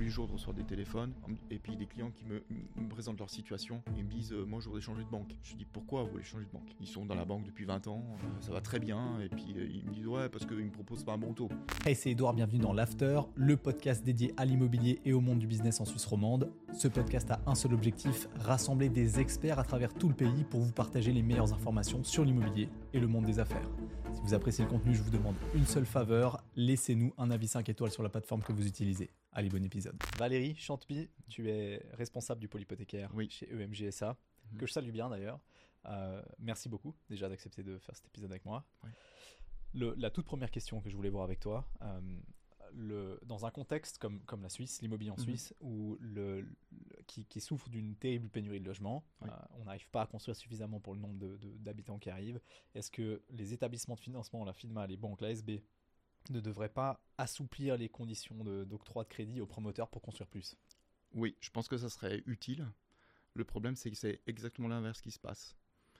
les jours, je reçois des téléphones et puis des clients qui me présentent leur situation et me disent moi je voudrais changer de banque. Je dis pourquoi vous voulez changer de banque? Ils sont dans la banque depuis 20 ans, ça va très bien et puis ils me disent ouais parce qu'ils me proposent pas un bon taux. Hey, c'est Edouard, bienvenue dans l'After, le podcast dédié à l'immobilier et au monde du business en Suisse romande. Ce podcast a un seul objectif, rassembler des experts à travers tout le pays pour vous partager les meilleures informations sur l'immobilier et le monde des affaires. Si vous appréciez le contenu, je vous demande une seule faveur, laissez-nous un avis 5 étoiles sur la plateforme que vous utilisez. Allez, bon épisode. Valérie Chanteby, tu es responsable du pôle hypothécaire chez EMG SA, que je salue bien d'ailleurs. Merci beaucoup déjà d'accepter de faire cet épisode avec moi. Oui. La toute première question que je voulais voir avec toi, dans un contexte comme la Suisse, l'immobilier en Suisse, où qui souffre d'une terrible pénurie de logements, on n'arrive pas à construire suffisamment pour le nombre d'habitants qui arrivent. Est-ce que les établissements de financement, la FINMA, les banques, la SB, ne devraient pas assouplir les conditions d'octroi de crédit aux promoteurs pour construire plus? Oui, je pense que ça serait utile. Le problème, c'est que c'est exactement l'inverse qui se passe.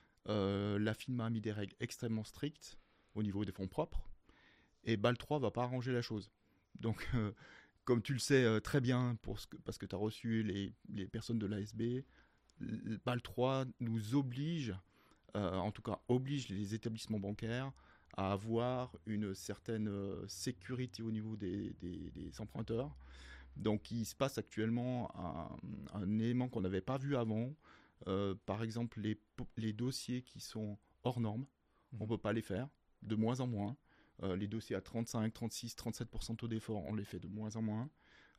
La FINMA a mis des règles extrêmement strictes au niveau des fonds propres et BAL 3 ne va pas arranger la chose. Donc, comme tu le sais très bien, parce que tu as reçu les personnes de l'ASB, BAL 3 nous oblige, en tout cas oblige les établissements bancaires à avoir une certaine sécurité au niveau des emprunteurs. Donc il se passe actuellement un élément qu'on n'avait pas vu avant. Par exemple, les dossiers qui sont hors normes, on ne peut pas les faire, de moins en moins. Les dossiers à 35, 36, 37% taux d'effort, on les fait de moins en moins.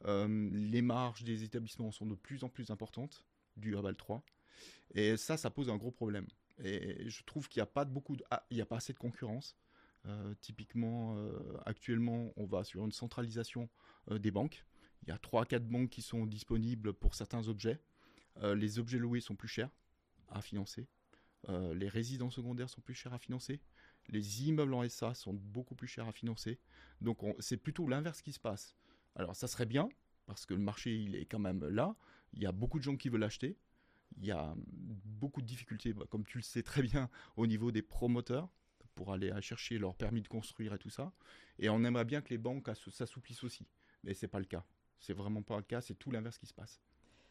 Les marges des établissements sont de plus en plus importantes, dû à BAL 3. Et ça pose un gros problème. Et je trouve qu'il n'y a pas assez de concurrence. Typiquement, actuellement, on va sur une centralisation des banques. Il y a 3 à 4 banques qui sont disponibles pour certains objets. Les objets loués sont plus chers à financer. Les résidences secondaires sont plus chers à financer. Les immeubles en SA sont beaucoup plus chers à financer. Donc c'est plutôt l'inverse qui se passe. Alors ça serait bien, parce que le marché il est quand même là. Il y a beaucoup de gens qui veulent l'acheter. Il y a beaucoup de difficultés, comme tu le sais très bien, au niveau des promoteurs, pour aller chercher leur permis de construire et tout ça. Et on aimerait bien que les banques s'assouplissent aussi. Mais ce n'est pas le cas. C'est vraiment pas le cas, c'est tout l'inverse qui se passe.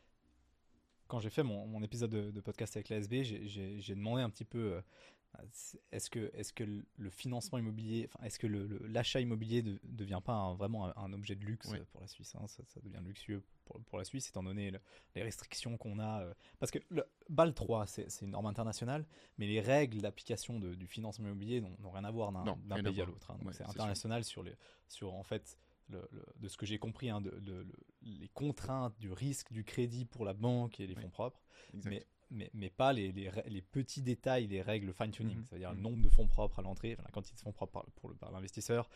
Quand j'ai fait mon épisode de podcast avec l'ASB, j'ai demandé un petit peu est-ce que le financement immobilier, enfin, est-ce que l'achat immobilier ne devient pas vraiment un objet de luxe pour la Suisse, hein, ça devient luxueux pour la Suisse, étant donné les restrictions qu'on a. Parce que le BAL 3, c'est une norme internationale, mais les règles d'application du financement immobilier n'ont rien à voir d'un pays à l'autre. Hein, donc c'est international sur en fait, de ce que j'ai compris, hein, les contraintes du risque du crédit pour la banque et les fonds propres, mais pas les petits détails, les règles fine-tuning, c'est-à-dire le nombre de fonds propres à l'entrée, la quantité de fonds propres par l'investisseur,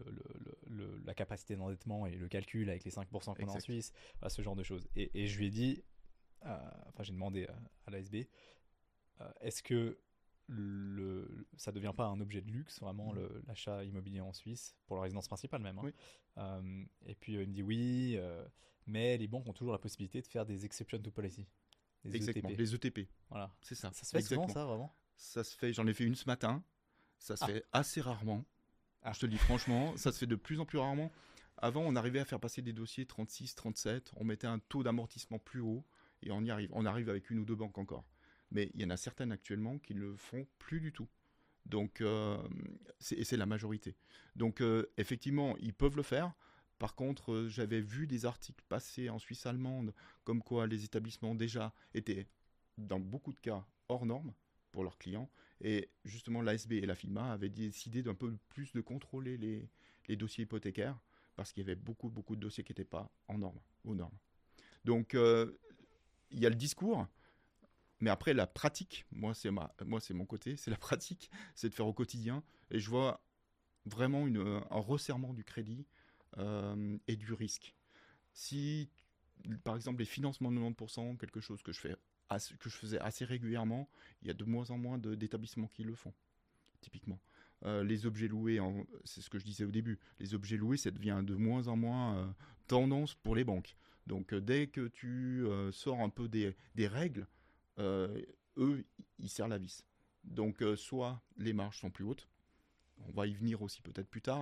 la capacité d'endettement et le calcul avec les 5% qu'on a en Suisse, voilà, ce genre de choses. Et je lui ai dit, j'ai demandé à l'ASB, est-ce que ça ne devient pas un objet de luxe, vraiment, l'achat immobilier en Suisse, pour la résidence principale même, hein. Et puis il me dit oui, mais les banques ont toujours la possibilité de faire des exceptions to policy. Exactement, les ETP. Voilà. C'est ça. Ça se fait souvent, ça, vraiment? Ça se fait, j'en ai fait une ce matin. Ça se fait assez rarement. Je te le dis franchement, ça se fait de plus en plus rarement. Avant, on arrivait à faire passer des dossiers 36, 37. On mettait un taux d'amortissement plus haut et on y arrive. On arrive avec une ou deux banques encore. Mais il y en a certaines actuellement qui ne le font plus du tout. Donc, c'est la majorité. Donc, effectivement, ils peuvent le faire. Par contre, j'avais vu des articles passer en Suisse allemande comme quoi les établissements déjà étaient, dans beaucoup de cas, hors normes pour leurs clients. Et justement, l'ASB et la FINMA avaient décidé d'un peu plus de contrôler les dossiers hypothécaires parce qu'il y avait beaucoup de dossiers qui n'étaient pas aux normes. Donc, il y a le discours, mais après, la pratique, moi, c'est mon côté, c'est la pratique, c'est de faire au quotidien. Et je vois vraiment un resserrement du crédit et du risque. Si, par exemple, les financements de 90%, quelque chose que je faisais assez régulièrement, il y a de moins en moins d'établissements qui le font, typiquement. Les objets loués, c'est ce que je disais au début, les objets loués, ça devient de moins en moins tendance pour les banques. Donc, dès que tu sors un peu des règles, eux, ils serrent la vis. Donc, soit les marges sont plus hautes, on va y venir aussi peut-être plus tard,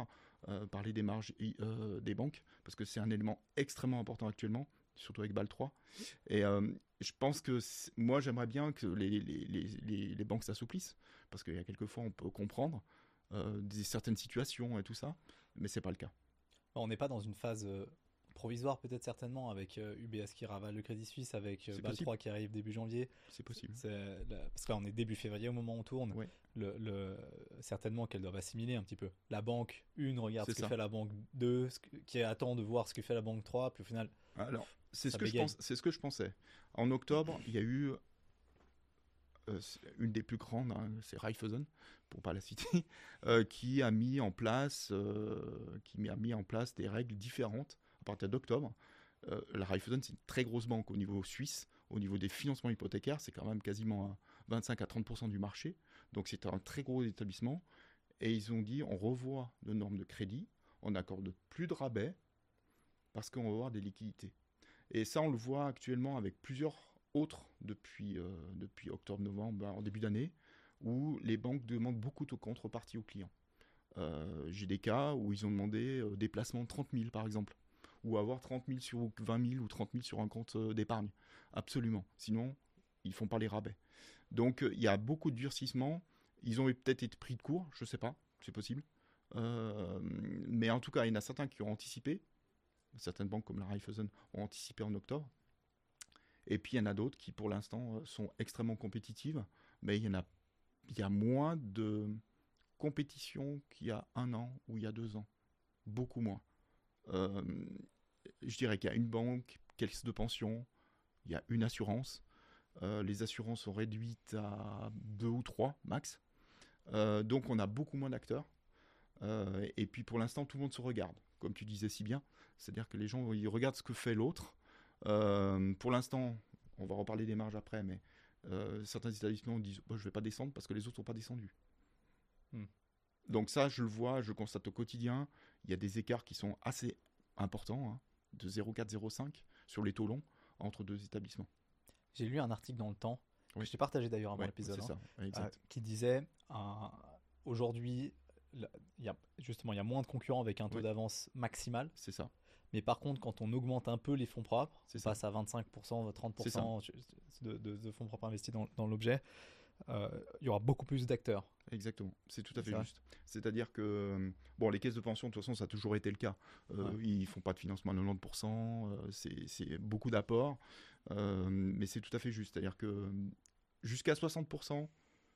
parler des marges des banques, parce que c'est un élément extrêmement important actuellement, surtout avec BAL 3. Et je pense que moi, j'aimerais bien que les banques s'assouplissent, parce qu'il y a quelques fois, on peut comprendre certaines situations et tout ça, mais c'est pas le cas. On n'est pas dans une phase provisoire, peut-être certainement, avec UBS qui ravale le Crédit Suisse, avec BAL 3 qui arrive début janvier. C'est possible. Parce que là, on est début février au moment où on tourne. Ouais. Certainement qu'elles doivent assimiler un petit peu. La banque 1 regarde C'est ce que ça. fait la banque 2, qui attend de voir ce que fait la banque 3, puis au final. Alors, c'est ça ce que bégaye. c'est ce que je pensais. En octobre, il y a eu une des plus grandes, hein, c'est Raiffeisen, pour pas la citer, qui a mis en place des règles différentes à partir d'octobre. La Raiffeisen, c'est une très grosse banque au niveau suisse, au niveau des financements hypothécaires, c'est quand même quasiment à 25 à 30% du marché, donc c'est un très gros établissement. Et ils ont dit, on revoit nos normes de crédit, on n'accorde plus de rabais, parce qu'on va avoir des liquidités. Et ça, on le voit actuellement avec plusieurs autres depuis octobre-novembre, en début d'année, où les banques demandent beaucoup de contrepartie aux clients. J'ai des cas où ils ont demandé des placements de 30 000 par exemple, ou avoir 30 000 sur 20 000 ou 30 000 sur un compte d'épargne. Absolument. Sinon, ils ne font pas les rabais. Donc, il y a beaucoup de durcissement. Ils ont peut-être été pris de court, je ne sais pas, c'est possible. Mais en tout cas, il y en a certains qui ont anticipé. Certaines banques comme la Raiffeisen ont anticipé en octobre. Et puis il y en a d'autres qui pour l'instant sont extrêmement compétitives, mais il y a moins de compétition qu'il y a 1 an ou il y a 2 ans. Beaucoup moins. Je dirais qu'il y a une banque, caisse de pension, il y a une assurance. Les assurances sont réduites à 2 ou 3 max. Donc on a beaucoup moins d'acteurs. Et puis pour l'instant, tout le monde se regarde, comme tu disais si bien. C'est-à-dire que les gens ils regardent ce que fait l'autre. Pour l'instant, on va reparler des marges après, mais certains établissements disent je ne vais pas descendre parce que les autres n'ont pas descendu. Donc ça, je le vois, je le constate au quotidien. Il y a des écarts qui sont assez importants, hein, de 0,4-0,5 sur les taux longs entre deux établissements. J'ai lu un article dans Le Temps, Oui. que je t'ai partagé d'ailleurs avant Ouais, l'épisode, c'est ça, exact. qui disait aujourd'hui, il y a moins de concurrents avec un taux d'avance maximal. C'est ça. Mais par contre, quand on augmente un peu les fonds propres, on ça. passe à 25%, 30% de fonds propres investis dans l'objet, il y aura beaucoup plus d'acteurs. Exactement, c'est tout à fait juste. C'est-à-dire que, les caisses de pension, de toute façon, ça a toujours été le cas. Ils ne font pas de financement à 90%, c'est beaucoup d'apports, mais c'est tout à fait juste. C'est-à-dire que jusqu'à 60%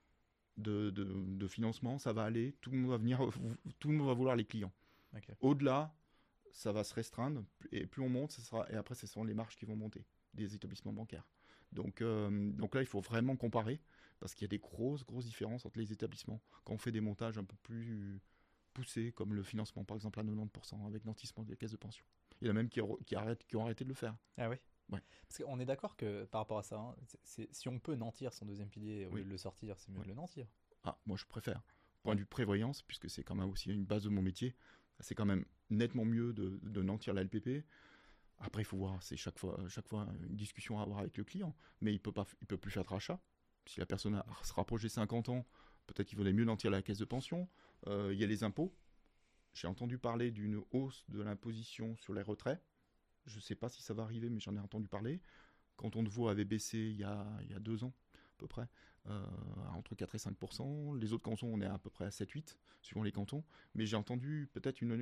de financement, ça va aller, tout le monde va venir, tout le monde va vouloir les clients. Okay. Au-delà, ça va se restreindre, et plus on monte, et après, ce sont les marges qui vont monter des établissements bancaires. Donc là, il faut vraiment comparer, parce qu'il y a des grosses différences entre les établissements. Quand on fait des montages un peu plus poussés, comme le financement, par exemple, à 90%, avec nantissement des caisses de pension. Il y en a même qui ont arrêté de le faire. Ah oui. Ouais. Parce qu'on est d'accord que, par rapport à ça, hein, si on peut nantir son deuxième pilier au lieu de le sortir, c'est mieux de le nantir. Ah, moi, je préfère. Point de vue prévoyance, puisque c'est quand même aussi une base de mon métier, c'est quand même nettement mieux de nantir la LPP. Après, il faut voir, c'est chaque fois une discussion à avoir avec le client. Mais il peut plus faire de rachat. Si la personne se rapproche des 50 ans, peut-être qu'il vaudrait mieux nantir la caisse de pension. Il y a les impôts. J'ai entendu parler d'une hausse de l'imposition sur les retraits. Je ne sais pas si ça va arriver, mais j'en ai entendu parler. Canton de Vaud avait baissé il y a 2 ans, à peu près, entre 4 et 5%. Les autres cantons, on est à peu près à 7-8, suivant les cantons. Mais j'ai entendu peut-être une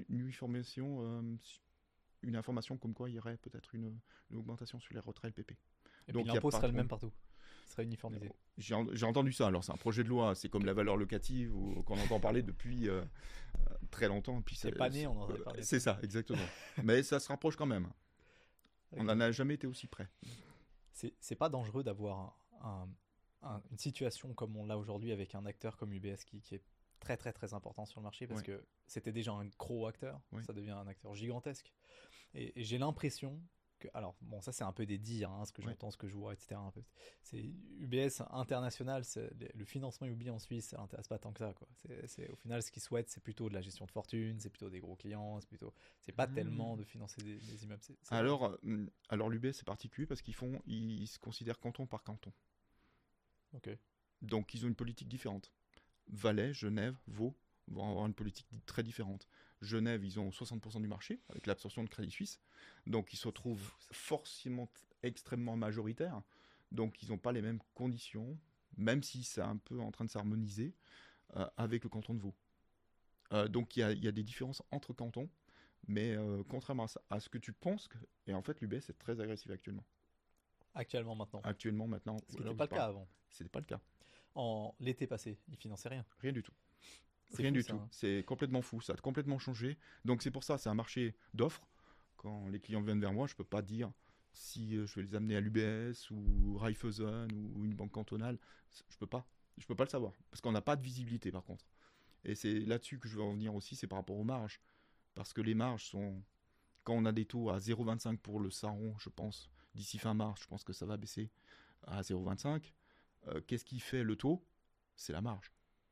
information comme quoi il y aurait peut-être une augmentation sur les retraits LPP. Et donc l'impôt serait le même partout. Il serait uniformisé. J'ai entendu ça. Alors c'est un projet de loi, c'est comme la valeur locative qu'on entend parler depuis très longtemps. Puis c'est pas né, on en avait parlé. C'est ça, exactement. Mais ça se rapproche quand même. On n'en a jamais été aussi près. C'est pas dangereux d'avoir une situation comme on l'a aujourd'hui avec un acteur comme UBS qui est très très très important sur le marché parce que c'était déjà un gros acteur, ça devient un acteur gigantesque. Et j'ai l'impression que, alors bon, ça c'est un peu des dires, hein, ce que j'entends, ce que je vois, etc. Un peu. C'est UBS international, le financement immobilier en Suisse, ça l'intéresse pas tant que ça, quoi. Au final, ce qu'ils souhaitent, c'est plutôt de la gestion de fortune, c'est plutôt des gros clients, c'est pas tellement de financer des immeubles. Alors l'UBS c'est particulier parce ils se considèrent canton par canton. Ok. Donc ils ont une politique différente. Valais, Genève, Vaud vont avoir une politique très différente. Genève, ils ont 60% du marché avec l'absorption de Crédit Suisse. Donc, ils se retrouvent forcément extrêmement majoritaires. Donc, ils n'ont pas les mêmes conditions, même si c'est un peu en train de s'harmoniser avec le canton de Vaud. Donc, il y a des différences entre cantons. Mais contrairement à ce que tu penses, et en fait, l'UBS est très agressif actuellement. Actuellement, maintenant. Actuellement, maintenant. Ce qui n'était pas le cas avant. C'était pas le cas. En l'été passé, ils finançaient rien. Rien du tout. C'est Rien fou, du ça, tout. hein. C'est complètement fou. Ça a complètement changé. Donc c'est pour ça, c'est un marché d'offres. Quand les clients viennent vers moi, je peux pas dire si je vais les amener à l'UBS ou Raiffeisen ou une banque cantonale. Je peux pas. Je peux pas le savoir parce qu'on n'a pas de visibilité par contre. Et c'est là-dessus que je veux en venir aussi, c'est par rapport aux marges. Parce que les marges sont, quand on a des taux à 0,25 pour le Saron, je pense, d'ici fin mars, je pense que ça va baisser à 0,25. Qu'est-ce qui fait le taux? C'est la marge.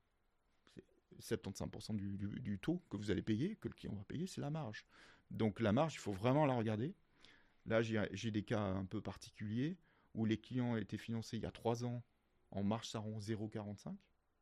75% du taux que vous allez payer, que le client va payer, c'est la marge. Donc la marge, il faut vraiment la regarder. Là, j'ai des cas un peu particuliers où les clients étaient financés il y a 3 ans en marge Saron 0,45.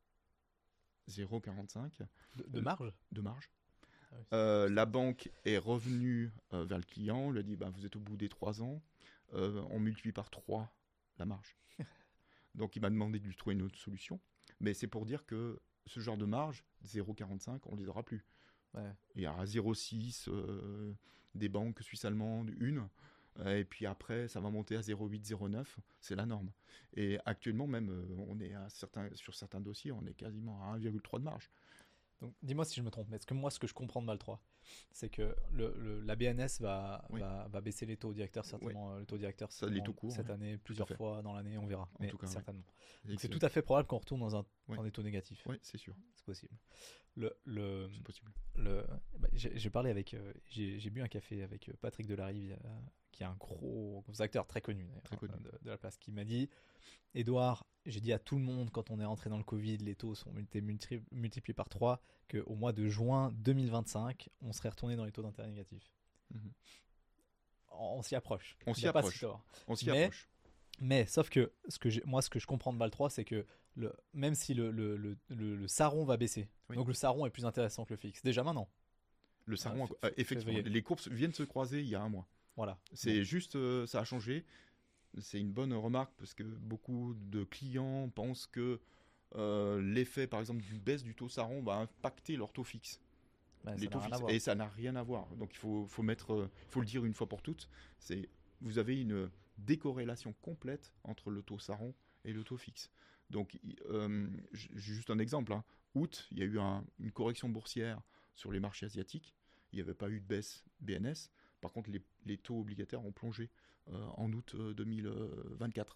0,45. De marge? De marge. Ah oui, La banque est revenue vers le client, lui a dit vous êtes au bout des 3 ans, on multiplie par 3 la marge. Donc il m'a demandé de lui trouver une autre solution. Mais c'est pour dire que ce genre de marge, 0,45, on ne les aura plus. Ouais. Il y aura 0,6 des banques suisses-allemandes, une. Et puis après, ça va monter à 0,8, 0,9. C'est la norme. Et actuellement, même, on est sur certains dossiers, on est quasiment à 1,3 de marge. Donc, dis-moi si je me trompe, mais est-ce que moi, ce que je comprends de Val3, c'est que la BNS va baisser les taux directeurs, certainement, le taux directeur les taux courts, cette année, plusieurs fois dans l'année, on verra, mais tout cas, certainement. Ouais. Donc, c'est tout à fait probable qu'on retourne dans des taux négatifs. Oui, c'est sûr. C'est possible. C'est possible. J'ai parlé avec, j'ai bu un café avec Patrick Delarive, qui est un gros acteur très connu, de la place, qui m'a dit: Edouard, j'ai dit à tout le monde quand on est rentré dans le Covid, les taux sont multipliés par 3, qu'au mois de juin 2025, on serait retourné dans les taux d'intérêt négatifs. Mm-hmm. On s'y approche. On s'y approche. Mais sauf que ce que je comprends de Val3, c'est que même si le Saron va baisser, donc le Saron est plus intéressant que le fixe, déjà maintenant. Le Saron, effectivement, les courbes viennent se croiser il y a un mois. Voilà. C'est juste, ça a changé. C'est une bonne remarque parce que beaucoup de clients pensent que l'effet, par exemple, d'une baisse du taux Saron va impacter leur taux fixe. Les taux fixes. Et ça n'a rien à voir. Donc il faut le dire une fois pour toutes. Vous avez une décorrélation complète entre le taux Saron et le taux fixe. Donc, juste un exemple. Août, il y a eu une correction boursière sur les marchés asiatiques. Il n'y avait pas eu de baisse BNS. Par contre, les taux obligataires ont plongé en août 2024.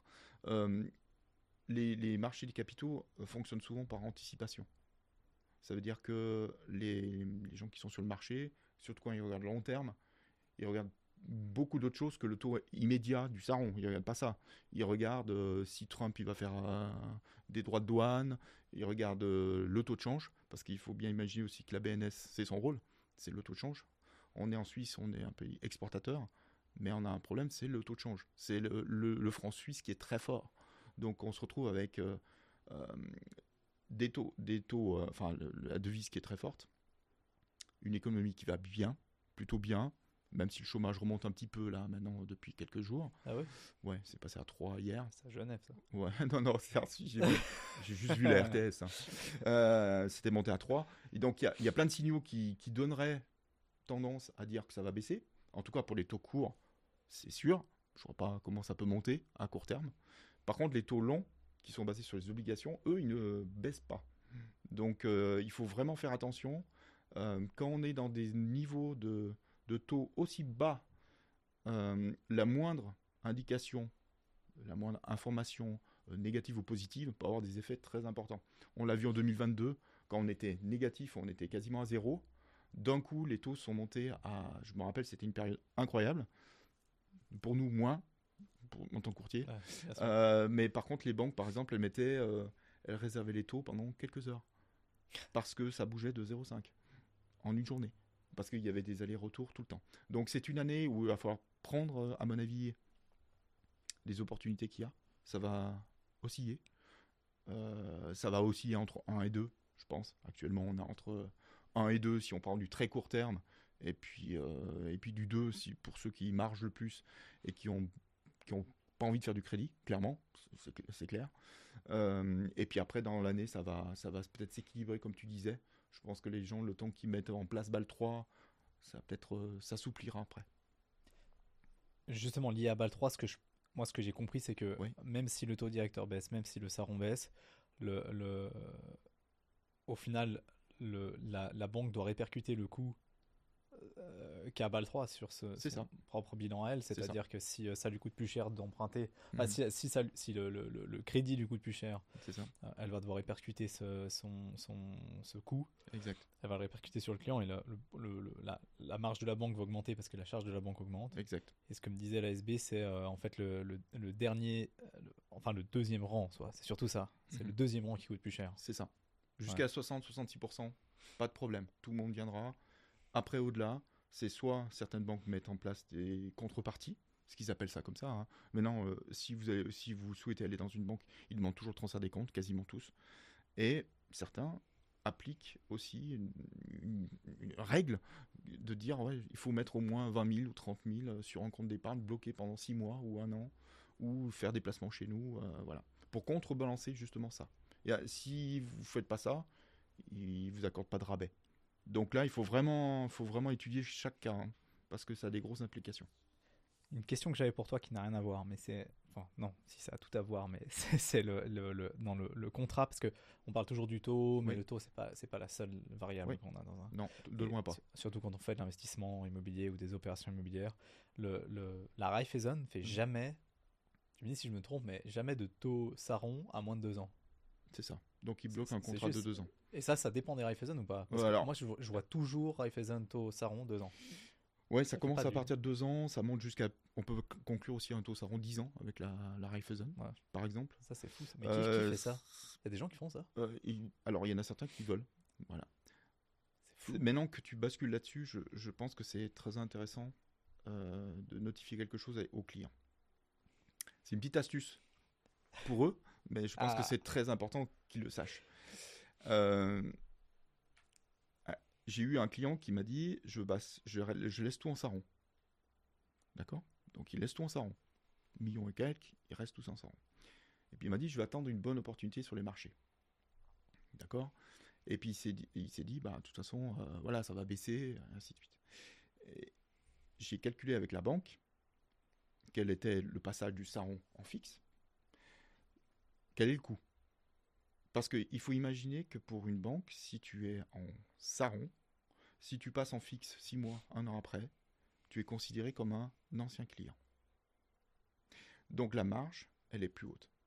Les marchés des capitaux fonctionnent souvent par anticipation. Ça veut dire que les gens qui sont sur le marché, surtout quand ils regardent long terme, ils regardent beaucoup d'autres choses que le taux immédiat du Saron. Ils ne regardent pas ça. Ils regardent si Trump il va faire des droits de douane. Ils regardent le taux de change, parce qu'il faut bien imaginer aussi que la BNS, c'est son rôle, c'est le taux de change. On est en Suisse, on est un pays exportateur, mais on a un problème, c'est le taux de change. C'est le franc suisse qui est très fort. Donc on se retrouve avec des taux, la devise qui est très forte, une économie qui va bien, plutôt bien, même si le chômage remonte un petit peu là maintenant depuis quelques jours. Ah ouais? Ouais, c'est passé à 3 hier. C'est à Genève ça. Ouais, non, j'ai juste vu la RTS. C'était monté à 3. Et donc il y a plein de signaux qui donneraient tendance à dire que ça va baisser. En tout cas pour les taux courts, c'est sûr. Je ne vois pas comment ça peut monter à court terme. Par contre, les taux longs, qui sont basés sur les obligations, eux, ils ne baissent pas. Donc il faut vraiment faire attention. Quand on est dans des niveaux de taux aussi bas, la moindre indication, la moindre information négative ou positive peut avoir des effets très importants. On l'a vu en 2022, quand on était négatif, on était quasiment à zéro. D'un coup, les taux sont montés à... Je me rappelle, c'était une période incroyable. Pour nous, moins, en tant que courtier. Ouais, mais par contre, les banques, par exemple, elles réservaient les taux pendant quelques heures. Parce que ça bougeait de 0,5 en une journée. Parce qu'il y avait des allers-retours tout le temps. Donc c'est une année où il va falloir prendre, à mon avis, les opportunités qu'il y a. Ça va osciller. Ça va osciller entre 1 et 2, je pense. Actuellement, on est entre 1 et 2 si on parle du très court terme, et puis du 2 si, pour ceux qui margent le plus et qui ont pas envie de faire du crédit, clairement, c'est clair. Et puis après, dans l'année, ça va peut-être s'équilibrer, comme tu disais. Je pense que les gens, le temps qu'ils mettent en place BAL 3, ça va peut-être s'assouplira après. Justement, lié à BAL 3, moi, ce que j'ai compris, c'est que Oui. même si le taux directeur baisse, même si le saron baisse, au final, la banque doit répercuter le coût qu'a BAL 3 sur son propre bilan à elle. C'est-à-dire que si ça lui coûte plus cher d'emprunter, si le crédit lui coûte plus cher, elle va devoir répercuter ce coût. Exact. Elle va le répercuter sur le client et la marge de la banque va augmenter parce que la charge de la banque augmente. Exact. Et ce que me disait l'ASB, c'est en fait le dernier, le deuxième rang, c'est surtout ça. C'est le deuxième rang qui coûte plus cher. C'est ça. Jusqu'à 60-66%, pas de problème. Tout le monde viendra. Après, au-delà, c'est soit certaines banques mettent en place des contreparties, ce qu'ils appellent ça comme ça. Hein. Maintenant, si vous souhaitez aller dans une banque, ils demandent toujours le transfert des comptes, quasiment tous. Et certains appliquent aussi une règle de dire il faut mettre au moins 20 000 ou 30 000 sur un compte d'épargne bloqué pendant 6 mois ou 1 an, ou faire des placements chez nous, voilà, pour contrebalancer justement ça. Et si vous ne faites pas ça, ils ne vous accordent pas de rabais. Donc là, il faut vraiment étudier chaque cas, hein, parce que ça a des grosses implications. Une question que j'avais pour toi qui n'a rien à voir, mais c'est... Enfin, non, si ça a tout à voir, mais c'est dans le contrat, parce qu'on parle toujours du taux, mais le taux, c'est pas la seule variable qu'on a dans un... Non, de loin pas. Surtout quand on fait de l'investissement immobilier ou des opérations immobilières. La Raiffeisen fait jamais, tu me dis si je me trompe, mais jamais de taux saron à moins de 2 ans. C'est ça. Donc il bloque un contrat de 2 ans. Et ça dépend des Raiffeisen ou pas? Parce que moi, je vois toujours Raiffeisen taux saron 2 ans. Ouais, ça commence à partir de 2 ans, ça monte jusqu'à... On peut conclure aussi un taux saron 10 ans avec la Raiffeisen, par exemple. Ça, c'est fou. Mais qui fait ça? Il y a des gens qui font ça? Alors, il y en a certains qui veulent. Voilà. C'est fou. Maintenant que tu bascules là-dessus, je pense que c'est très intéressant de notifier quelque chose aux clients. C'est une petite astuce pour eux, mais je pense que c'est très important qu'ils le sachent. J'ai eu un client qui m'a dit je laisse tout en saron. D'accord? Donc il laisse tout en saron. Millions et quelques, il reste tout en saron. Et puis il m'a dit je vais attendre une bonne opportunité sur les marchés. D'accord? Et puis il s'est dit de toute façon, voilà, ça va baisser, ainsi de suite. Et j'ai calculé avec la banque quel était le passage du saron en fixe. Quel est le coût? Parce qu'il faut imaginer que pour une banque, si tu es en saron, si tu passes en fixe 6 mois, 1 an après, tu es considéré comme un ancien client. Donc la marge, elle est plus haute.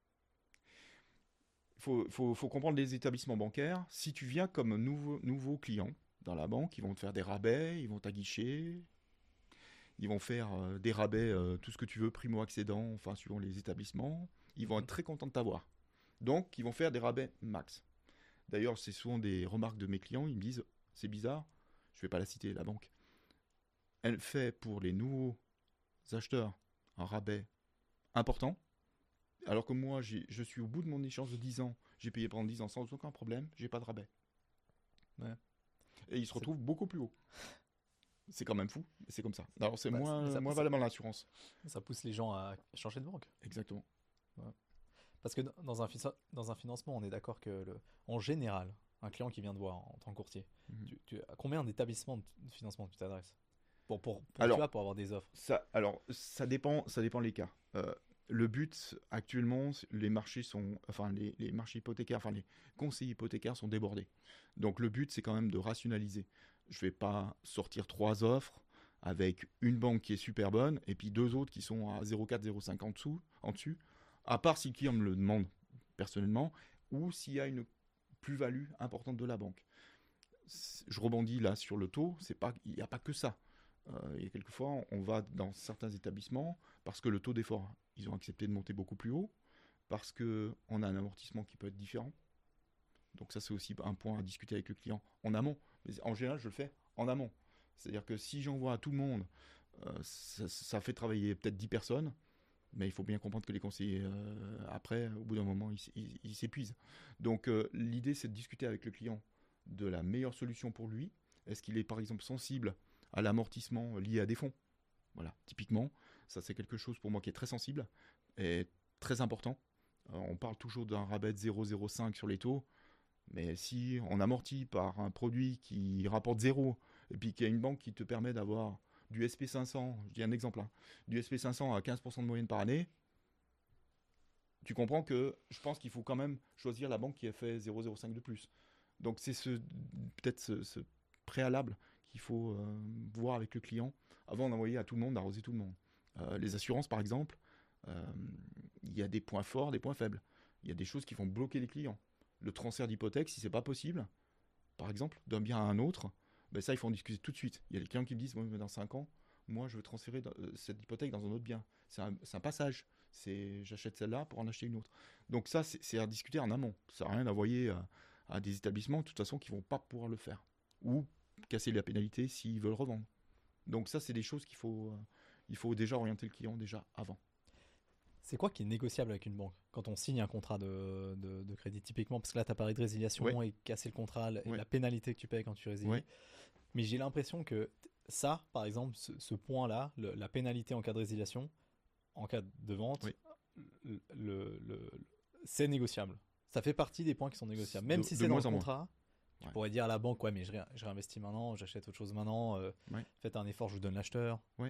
Il faut comprendre les établissements bancaires. Si tu viens comme nouveau client dans la banque, ils vont te faire des rabais, ils vont t'aguicher, ils vont faire des rabais, tout ce que tu veux, primo-accédant, enfin suivant les établissements. Ils vont être très contents de t'avoir. Donc, ils vont faire des rabais max. D'ailleurs, c'est souvent des remarques de mes clients. Ils me disent, c'est bizarre, je ne vais pas la citer, la banque. Elle fait pour les nouveaux acheteurs un rabais important, alors que moi, je suis au bout de mon échéance de 10 ans. J'ai payé pendant 10 ans sans aucun problème, j'ai pas de rabais. Ouais. Et ils se retrouvent beaucoup plus haut. C'est quand même fou, mais c'est comme ça. Alors, c'est moins valable dans l'assurance. Ça pousse les gens à changer de banque. Exactement. Ouais. Parce que dans un financement, on est d'accord que, en général, un client qui vient te voir en tant que courtier, à combien d'établissements de financement tu t'adresses pour avoir des offres? Ça dépend les cas. Le but, actuellement, les marchés les marchés hypothécaires, enfin les conseillers hypothécaires sont débordés. Donc le but, c'est quand même de rationaliser. Je ne vais pas sortir 3 offres avec une banque qui est super bonne et puis 2 autres qui sont à 0,4, 0,5 en dessus. À part si le client me le demande personnellement, ou s'il y a une plus-value importante de la banque. Je rebondis là sur le taux, il n'y a pas que ça. Et quelquefois, on va dans certains établissements, parce que le taux d'effort, ils ont accepté de monter beaucoup plus haut, parce qu'on a un amortissement qui peut être différent. Donc ça, c'est aussi un point à discuter avec le client en amont. Mais en général, je le fais en amont. C'est-à-dire que si j'envoie à tout le monde, ça fait travailler peut-être 10 personnes, mais il faut bien comprendre que les conseillers, après, au bout d'un moment, ils s'épuisent. Donc, l'idée, c'est de discuter avec le client de la meilleure solution pour lui? Est-ce qu'il est par exemple sensible à l'amortissement lié à des fonds? Voilà, typiquement, ça c'est quelque chose pour moi qui est très sensible et très important. On parle toujours d'un rabais de 0,05 sur les taux, mais si on amortit par un produit qui rapporte 0 et puis qu'il y a une banque qui te permet d'avoir du SP500, je dis un exemple, hein, du SP500 à 15% de moyenne par année, tu comprends que je pense qu'il faut quand même choisir la banque qui a fait 0,05 de plus. Donc c'est peut-être ce préalable qu'il faut voir avec le client avant d'envoyer à tout le monde, d'arroser tout le monde. Les assurances, par exemple, il y a des points forts, des points faibles. Il y a des choses qui vont bloquer les clients. Le transfert d'hypothèque, si c'est pas possible, par exemple, d'un bien à un autre, ben ça, il faut en discuter tout de suite. Il y a des clients qui me disent, moi, dans 5 ans, moi, je veux transférer cette hypothèque dans un autre bien. C'est un passage. J'achète celle-là pour en acheter une autre. Donc ça, c'est à discuter en amont. Ça n'a rien à envoyer à des établissements, de toute façon, qui ne vont pas pouvoir le faire. Ou casser la pénalité s'ils veulent revendre. Donc ça, c'est des choses il faut déjà orienter le client déjà avant. C'est quoi qui est négociable avec une banque quand on signe un contrat de crédit typiquement? Parce que là, tu as parlé de résiliation et casser le contrat et la pénalité que tu payes quand tu résilies. Ouais. Mais j'ai l'impression que ça, par exemple, ce point-là, la pénalité en cas de résiliation, en cas de vente, c'est négociable. Ça fait partie des points qui sont négociables. Même si c'est dans le contrat, tu pourrais dire à la banque, ouais, mais je réinvestis maintenant, j'achète autre chose maintenant, faites un effort, je vous donne l'acheteur. Ouais.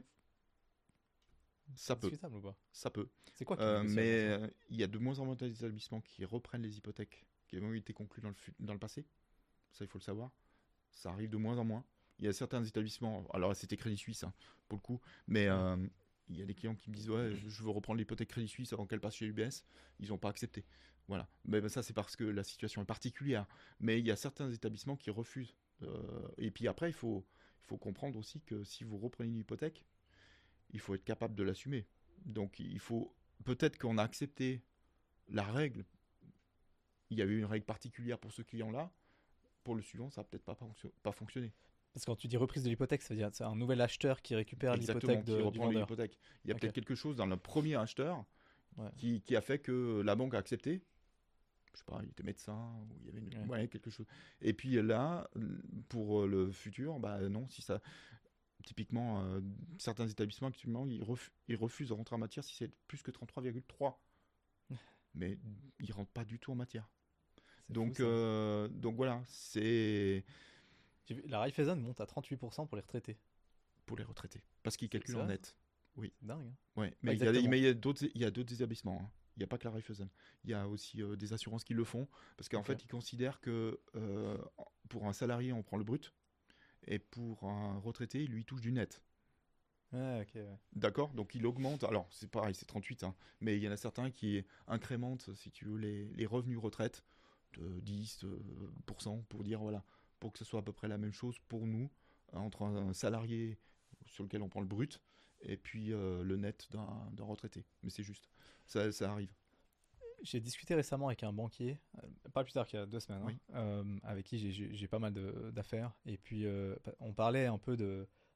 Ça peut. Discutable ou pas? Ça peut. C'est quoi mais il y a de moins en moins d'établissements qui reprennent les hypothèques qui ont été conclues dans le passé. Ça, il faut le savoir. Ça arrive de moins en moins. Il y a certains établissements, alors c'était Crédit Suisse hein, pour le coup, mais il y a des clients qui me disent ouais, je veux reprendre l'hypothèque Crédit Suisse avant qu'elle passe chez UBS. Ils n'ont pas accepté. Voilà. Mais ça, c'est parce que la situation est particulière. Mais il y a certains établissements qui refusent. Et puis après, il faut comprendre aussi que si vous reprenez une hypothèque, il faut être capable de l'assumer. Donc il faut peut-être qu'on a accepté la règle. Il y avait une règle particulière pour ce client-là. Pour le suivant, ça va peut-être pas fonctionner. Parce que quand tu dis reprise de l'hypothèque, ça veut dire c'est un nouvel acheteur qui récupère l'hypothèque du vendeur. L'hypothèque. Il y a peut-être quelque chose dans le premier acheteur qui a fait que la banque a accepté. Je sais pas, il était médecin ou il y avait quelque chose. Et puis là, pour le futur, bah non, si ça. Typiquement, certains établissements actuellement, ils refusent de rentrer en matière si c'est plus que 33,3. Mais ils rentrent pas du tout en matière. Donc voilà, c'est. La Raiffeisen monte à 38% pour les retraités. Pour les retraités. Parce qu'ils calculent en net. Oui. C'est dingue. Hein. Ouais. Mais il y a d'autres établissements. Hein. Il n'y a pas que la Raiffeisen. Il y a aussi des assurances qui le font. Parce qu'en fait, ils considèrent que pour un salarié, on prend le brut. Et pour un retraité, il lui touche du net. D'accord, donc il augmente. Alors, c'est pareil, c'est 38. Hein, mais il y en a certains qui incrémentent, si tu veux, les revenus retraite de 10% pour dire, voilà, pour que ce soit à peu près la même chose pour nous, entre un salarié sur lequel on prend le brut et puis le net d'un retraité. Mais c'est juste, ça arrive. J'ai discuté récemment avec un banquier, pas plus tard qu'il y a 2 semaines, avec qui j'ai pas mal d'affaires. Et puis, on parlait un peu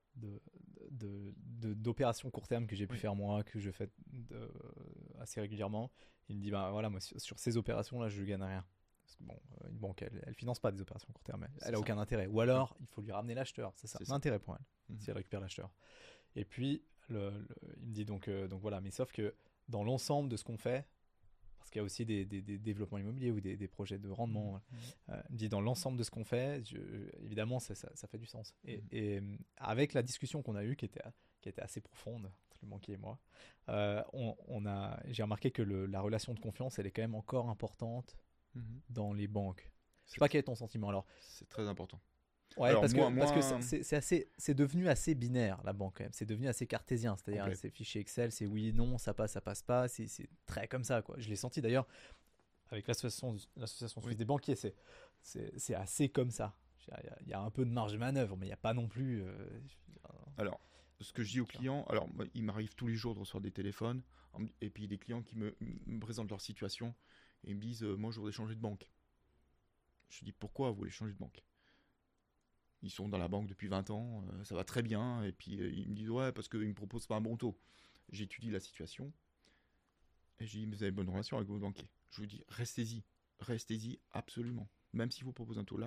d'opérations court terme que j'ai pu faire moi, que je fais assez régulièrement. Il me dit, bah voilà, moi sur ces opérations-là, je gagne rien. Parce que bon, une banque, elle finance pas des opérations court terme, elle a aucun intérêt. Ou alors, il faut lui ramener l'acheteur, c'est ça, l'intérêt pour elle, si elle récupère l'acheteur. Et puis, il me dit donc voilà, mais sauf que dans l'ensemble de ce qu'on fait, parce qu'il y a aussi des développements immobiliers ou des projets de rendement. Il me dit dans l'ensemble de ce qu'on fait, évidemment, ça fait du sens. Et avec la discussion qu'on a eue, qui était assez profonde entre le banquier et moi, j'ai remarqué que la relation de confiance, elle est quand même encore importante dans les banques. Je sais pas quel est ton sentiment alors. C'est très important. Ouais, alors, parce que c'est devenu assez binaire, la banque, quand même. C'est devenu assez cartésien. C'est-à-dire, c'est fichier Excel, c'est oui, non, ça passe pas. C'est très comme ça, quoi. Je l'ai senti d'ailleurs avec l'association suisse des banquiers. C'est assez comme ça. Il y a un peu de marge de manœuvre, mais il n'y a pas non plus. Alors, ce que je dis aux clients, alors, il m'arrive tous les jours de recevoir des téléphones, et puis des clients qui me présentent leur situation et ils me disent moi, je voudrais changer de banque. Je dis pourquoi vous voulez changer de banque? Ils sont dans la banque depuis 20 ans, ça va très bien, et puis ils me disent ouais, parce qu'ils ne me proposent pas un bon taux. J'étudie la situation, et je dis vous avez une bonne relation avec vos banquiers. Je vous dis restez-y absolument. Même si vous proposez un taux là,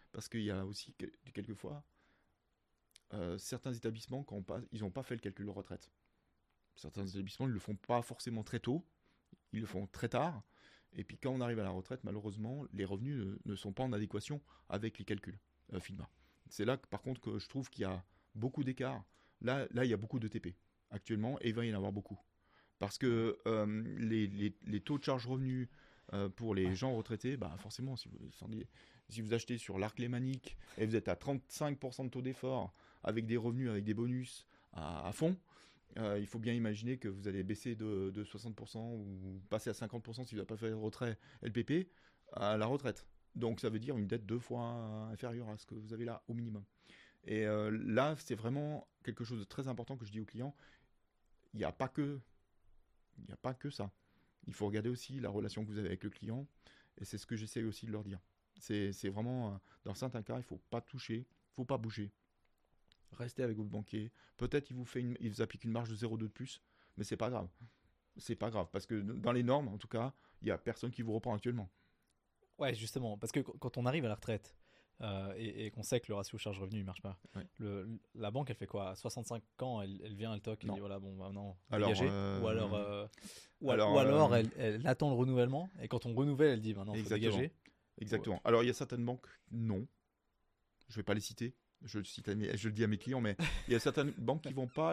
parce qu'il y a aussi quelquefois certains établissements, ils n'ont pas fait le calcul de retraite. Certains établissements, ils ne le font pas forcément très tôt, ils le font très tard. Et puis quand on arrive à la retraite, malheureusement, les revenus ne sont pas en adéquation avec les calculs FINMA. C'est là, par contre, que je trouve qu'il y a beaucoup d'écart. Là, il y a beaucoup de TP actuellement, et il va y en avoir beaucoup. Parce que les taux de charge revenus pour les gens retraités, bah forcément, si vous achetez sur l'arc lémanique et vous êtes à 35% de taux d'effort, avec des revenus, avec des bonus à fond, il faut bien imaginer que vous allez baisser de 60% ou passer à 50% si vous n'avez pas fait le retrait LPP à la retraite. Donc ça veut dire une dette 2 fois inférieure à ce que vous avez là au minimum. Et là, c'est vraiment quelque chose de très important que je dis aux clients. Il n'y a pas que ça. Il faut regarder aussi la relation que vous avez avec le client. Et c'est ce que j'essaie aussi de leur dire. C'est vraiment, dans certains cas, il ne faut pas toucher, il ne faut pas bouger. Restez avec votre banquier. Peut-être il vous applique une marge de 0,2 de plus, mais c'est pas grave. C'est pas grave, parce que dans les normes, en tout cas, il n'y a personne qui vous reprend actuellement. Ouais, justement, parce que quand on arrive à la retraite et qu'on sait que le ratio charge-revenu ne marche pas, ouais. La banque, elle fait quoi? À 65 ans, elle vient, elle toque, elle Non. dit voilà, bon, bah non, Alors, dégagez. Ou alors elle attend le renouvellement, et quand on renouvelle, elle dit bah non, faut dégager. Exactement. Ouais. Alors, il y a certaines banques, non. Je ne vais pas les citer. Je le dis à mes clients, mais il y a certaines banques qui vont pas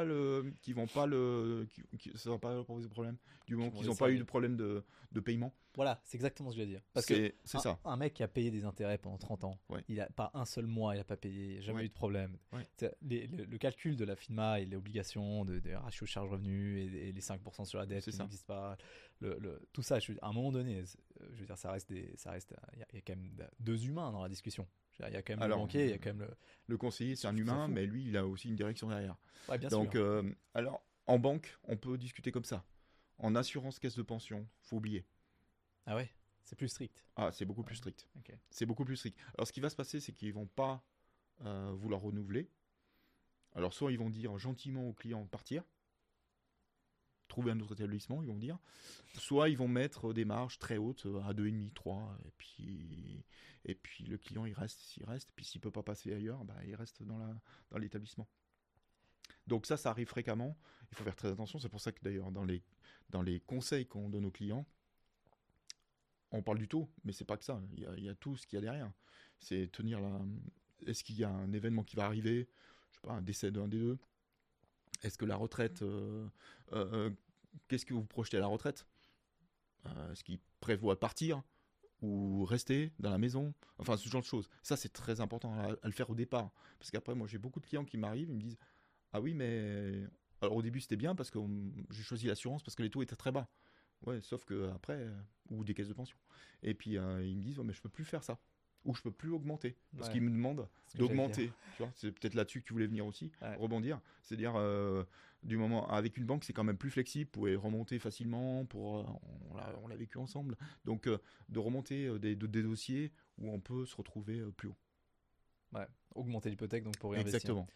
ça va pas leur poser de problème du moment qu'ils n'ont pas eu de problème de paiement. Voilà, c'est exactement ce que je veux dire. Parce que ça. Un mec qui a payé des intérêts pendant 30 ans, ouais. il a pas un seul mois, il n'a pas payé, il n'a jamais eu de problème. Ouais. Le calcul de la FINMA et les obligations de ratio charge-revenu et les 5% sur la dette qui n'existent pas, tout ça, à un moment donné, je veux dire, ça reste, il y a quand même deux humains dans la discussion. Il y a quand même le banquier, il y a quand même le conseiller, c'est un humain, mais lui, il a aussi une direction derrière. Ouais, bien Donc, sûr. alors, en banque, on peut discuter comme ça. En assurance caisse de pension, faut oublier. Ah ouais, c'est plus strict. Ah, c'est beaucoup plus strict. Okay. C'est beaucoup plus strict. Alors, ce qui va se passer, c'est qu'ils vont pas vouloir renouveler. Alors, soit ils vont dire gentiment au client de partir, trouver un autre établissement, ils vont dire. Soit ils vont mettre des marges très hautes, à 2,5, 3, et puis le client, il reste, puis s'il peut pas passer ailleurs, bah, il reste dans l'établissement. Donc ça arrive fréquemment, il faut faire très attention, c'est pour ça que d'ailleurs dans les conseils qu'on donne aux clients, on parle du taux, mais c'est pas que ça, il y a tout ce qu'il y a derrière. C'est tenir est-ce qu'il y a un événement qui va arriver, je sais pas, un décès d'un des deux, est-ce que la retraite, qu'est-ce que vous projetez à la retraite, est-ce qu'il prévoit partir ou rester dans la maison, enfin ce genre de choses. Ça c'est très important à le faire au départ, parce qu'après moi j'ai beaucoup de clients qui m'arrivent, ils me disent ah oui mais alors au début c'était bien parce que j'ai choisi l'assurance parce que les taux étaient très bas, ouais, sauf que après ou des caisses de pension, et puis ils me disent ouais, mais je peux plus faire ça, ou je peux plus augmenter, parce qu'ils me demandent d'augmenter, tu vois, c'est peut-être là-dessus que tu voulais venir aussi, rebondir, c'est-à-dire du moment avec une banque c'est quand même plus flexible, vous pouvez remonter facilement, on l'a vécu ensemble, donc de remonter des dossiers où on peut se retrouver plus haut. Ouais, augmenter l'hypothèque donc pour réinvestir. Exactement.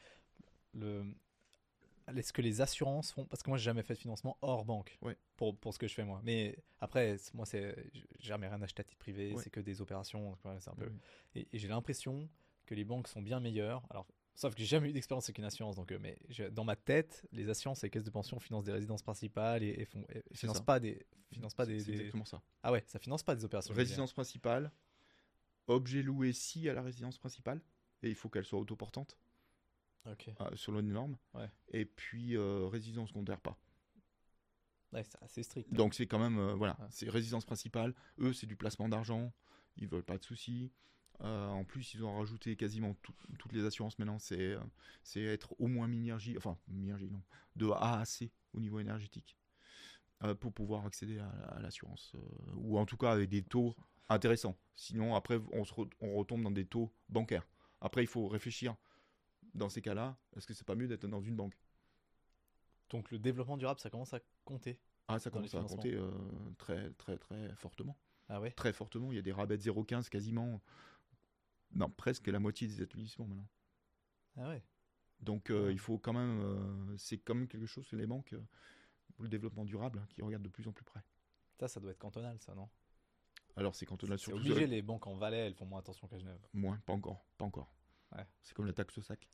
Est-ce que les assurances font, parce que moi j'ai jamais fait de financement hors banque, ouais. pour ce que je fais moi, mais après moi j'ai jamais rien acheté à titre privé, c'est que des opérations, c'est un peu, et j'ai l'impression que les banques sont bien meilleures, alors sauf que j'ai jamais eu d'expérience avec une assurance, donc mais dans ma tête les assurances et les caisses de pension financent des résidences principales et financent pas des c'est exactement ça. Ah ouais, ça finance pas des opérations résidence principale, objet loué si à la résidence principale, et il faut qu'elle soit autoportante. Okay. Selon une norme, et puis résidence secondaire pas. Ouais, c'est assez strict. Donc c'est quand même c'est résidence principale. Eux c'est du placement d'argent, ils veulent pas de soucis. En plus ils ont rajouté quasiment toutes les assurances maintenant. C'est être au moins Minergie, enfin Minergie non, de A à C au niveau énergétique pour pouvoir accéder à l'assurance, ou en tout cas avec des taux intéressants. Sinon après on retombe dans des taux bancaires. Après il faut réfléchir. Dans ces cas-là, est-ce que c'est pas mieux d'être dans une banque? Donc le développement durable, ça commence à compter. Ah, ça commence à compter très, très, très fortement. Ah ouais? Très fortement. Il y a des rabais de 0,15 quasiment. Non, presque la moitié des établissements maintenant. Ah ouais. Donc il faut quand même. C'est quand même quelque chose que les banques, le développement durable, qui regardent de plus en plus près. Ça doit être cantonal, ça, non? Alors c'est cantonal C'est surtout. obligé, les banques en Valais, elles font moins attention qu'à Genève. Moins, pas encore, pas encore. Ouais. C'est comme la taxe au sac.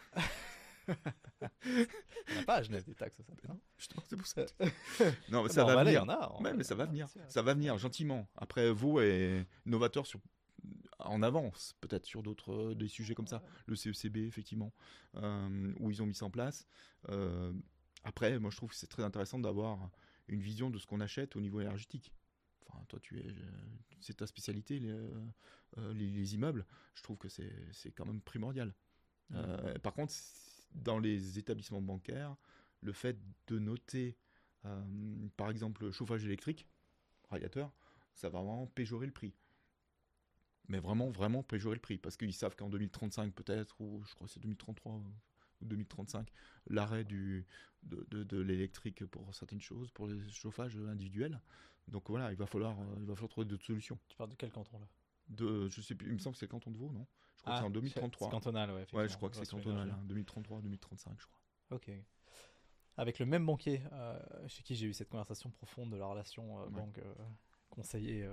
On n'a pas à Genève des taxes, ça. Non, Justement, c'est pour ça. Non, mais bah, ça en va Valais, il y venir. en a. Ouais, mais ça va venir. Si, ouais. Ça va venir gentiment. Après, Vaud est novateur en avance, peut-être sur d'autres des sujets comme ça. Le CECB, effectivement, où ils ont mis ça en place. Après, moi, je trouve que c'est très intéressant d'avoir une vision de ce qu'on achète au niveau énergétique. Enfin, toi, c'est ta spécialité, les immeubles. Je trouve que c'est quand même primordial. Par contre, dans les établissements bancaires, le fait de noter, par exemple, chauffage électrique, radiateur, ça va vraiment péjorer le prix. Mais vraiment, vraiment péjorer le prix. Parce qu'ils savent qu'en 2035 peut-être, ou je crois que c'est 2033 ou 2035, l'arrêt de l'électrique pour certaines choses, pour les chauffages individuels. Donc voilà, il va falloir trouver d'autres solutions. Tu parles de quel canton là? Je sais plus, il me semble que c'est le canton de Vaud, non? Je crois que c'est en 2033. C'est cantonal, ouais. Ouais, je crois que c'est cantonal, 2033, 2035, je crois. Ok. Avec le même banquier chez qui j'ai eu cette conversation profonde de la relation banque conseiller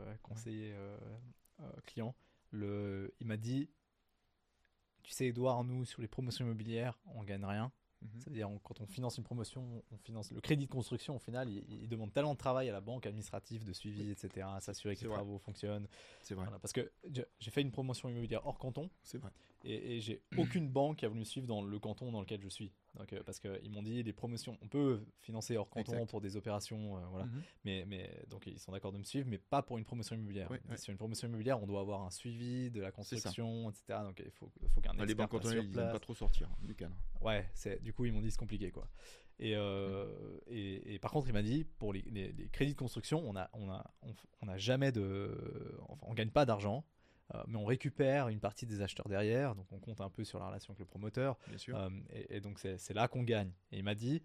client, il m'a dit, tu sais Edouard, nous sur les promotions immobilières, on gagne rien. C'est-à-dire quand on finance une promotion, on finance le crédit de construction. Au final, il demande tellement de travail à la banque administrative, de suivi, etc., à s'assurer que les travaux fonctionnent. C'est vrai. Voilà, parce que j'ai fait une promotion immobilière hors canton. C'est vrai. Et j'ai aucune banque qui a voulu me suivre dans le canton dans lequel je suis. Donc, parce qu'ils m'ont dit les promotions, on peut financer hors canton pour des opérations, voilà. Mais donc ils sont d'accord de me suivre, mais pas pour une promotion immobilière. Sur une promotion immobilière, on doit avoir un suivi de la construction, etc. Donc il faut qu'un expert les banques cantonales, ils n'aiment pas trop sortir du cadre. Ouais, du coup ils m'ont dit c'est compliqué quoi. Et par contre il m'a dit pour les crédits de construction, on a jamais enfin on gagne pas d'argent. Mais on récupère une partie des acheteurs derrière, donc on compte un peu sur la relation avec le promoteur. Bien sûr. Et donc c'est là qu'on gagne. Et il m'a dit,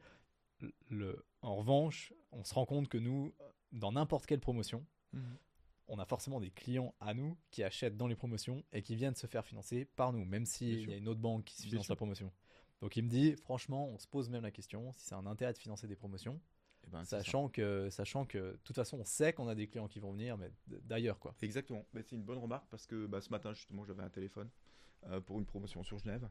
en revanche, on se rend compte que nous, dans n'importe quelle promotion, on a forcément des clients à nous qui achètent dans les promotions et qui viennent se faire financer par nous, même s'il y a une autre banque qui se finance la promotion. Donc il me dit, franchement, on se pose même la question si c'est un intérêt de financer des promotions. Sachant que de toute façon on sait qu'on a des clients qui vont venir mais d'ailleurs quoi. Exactement, c'est une bonne remarque parce que ce matin justement j'avais un téléphone pour une promotion sur Genève,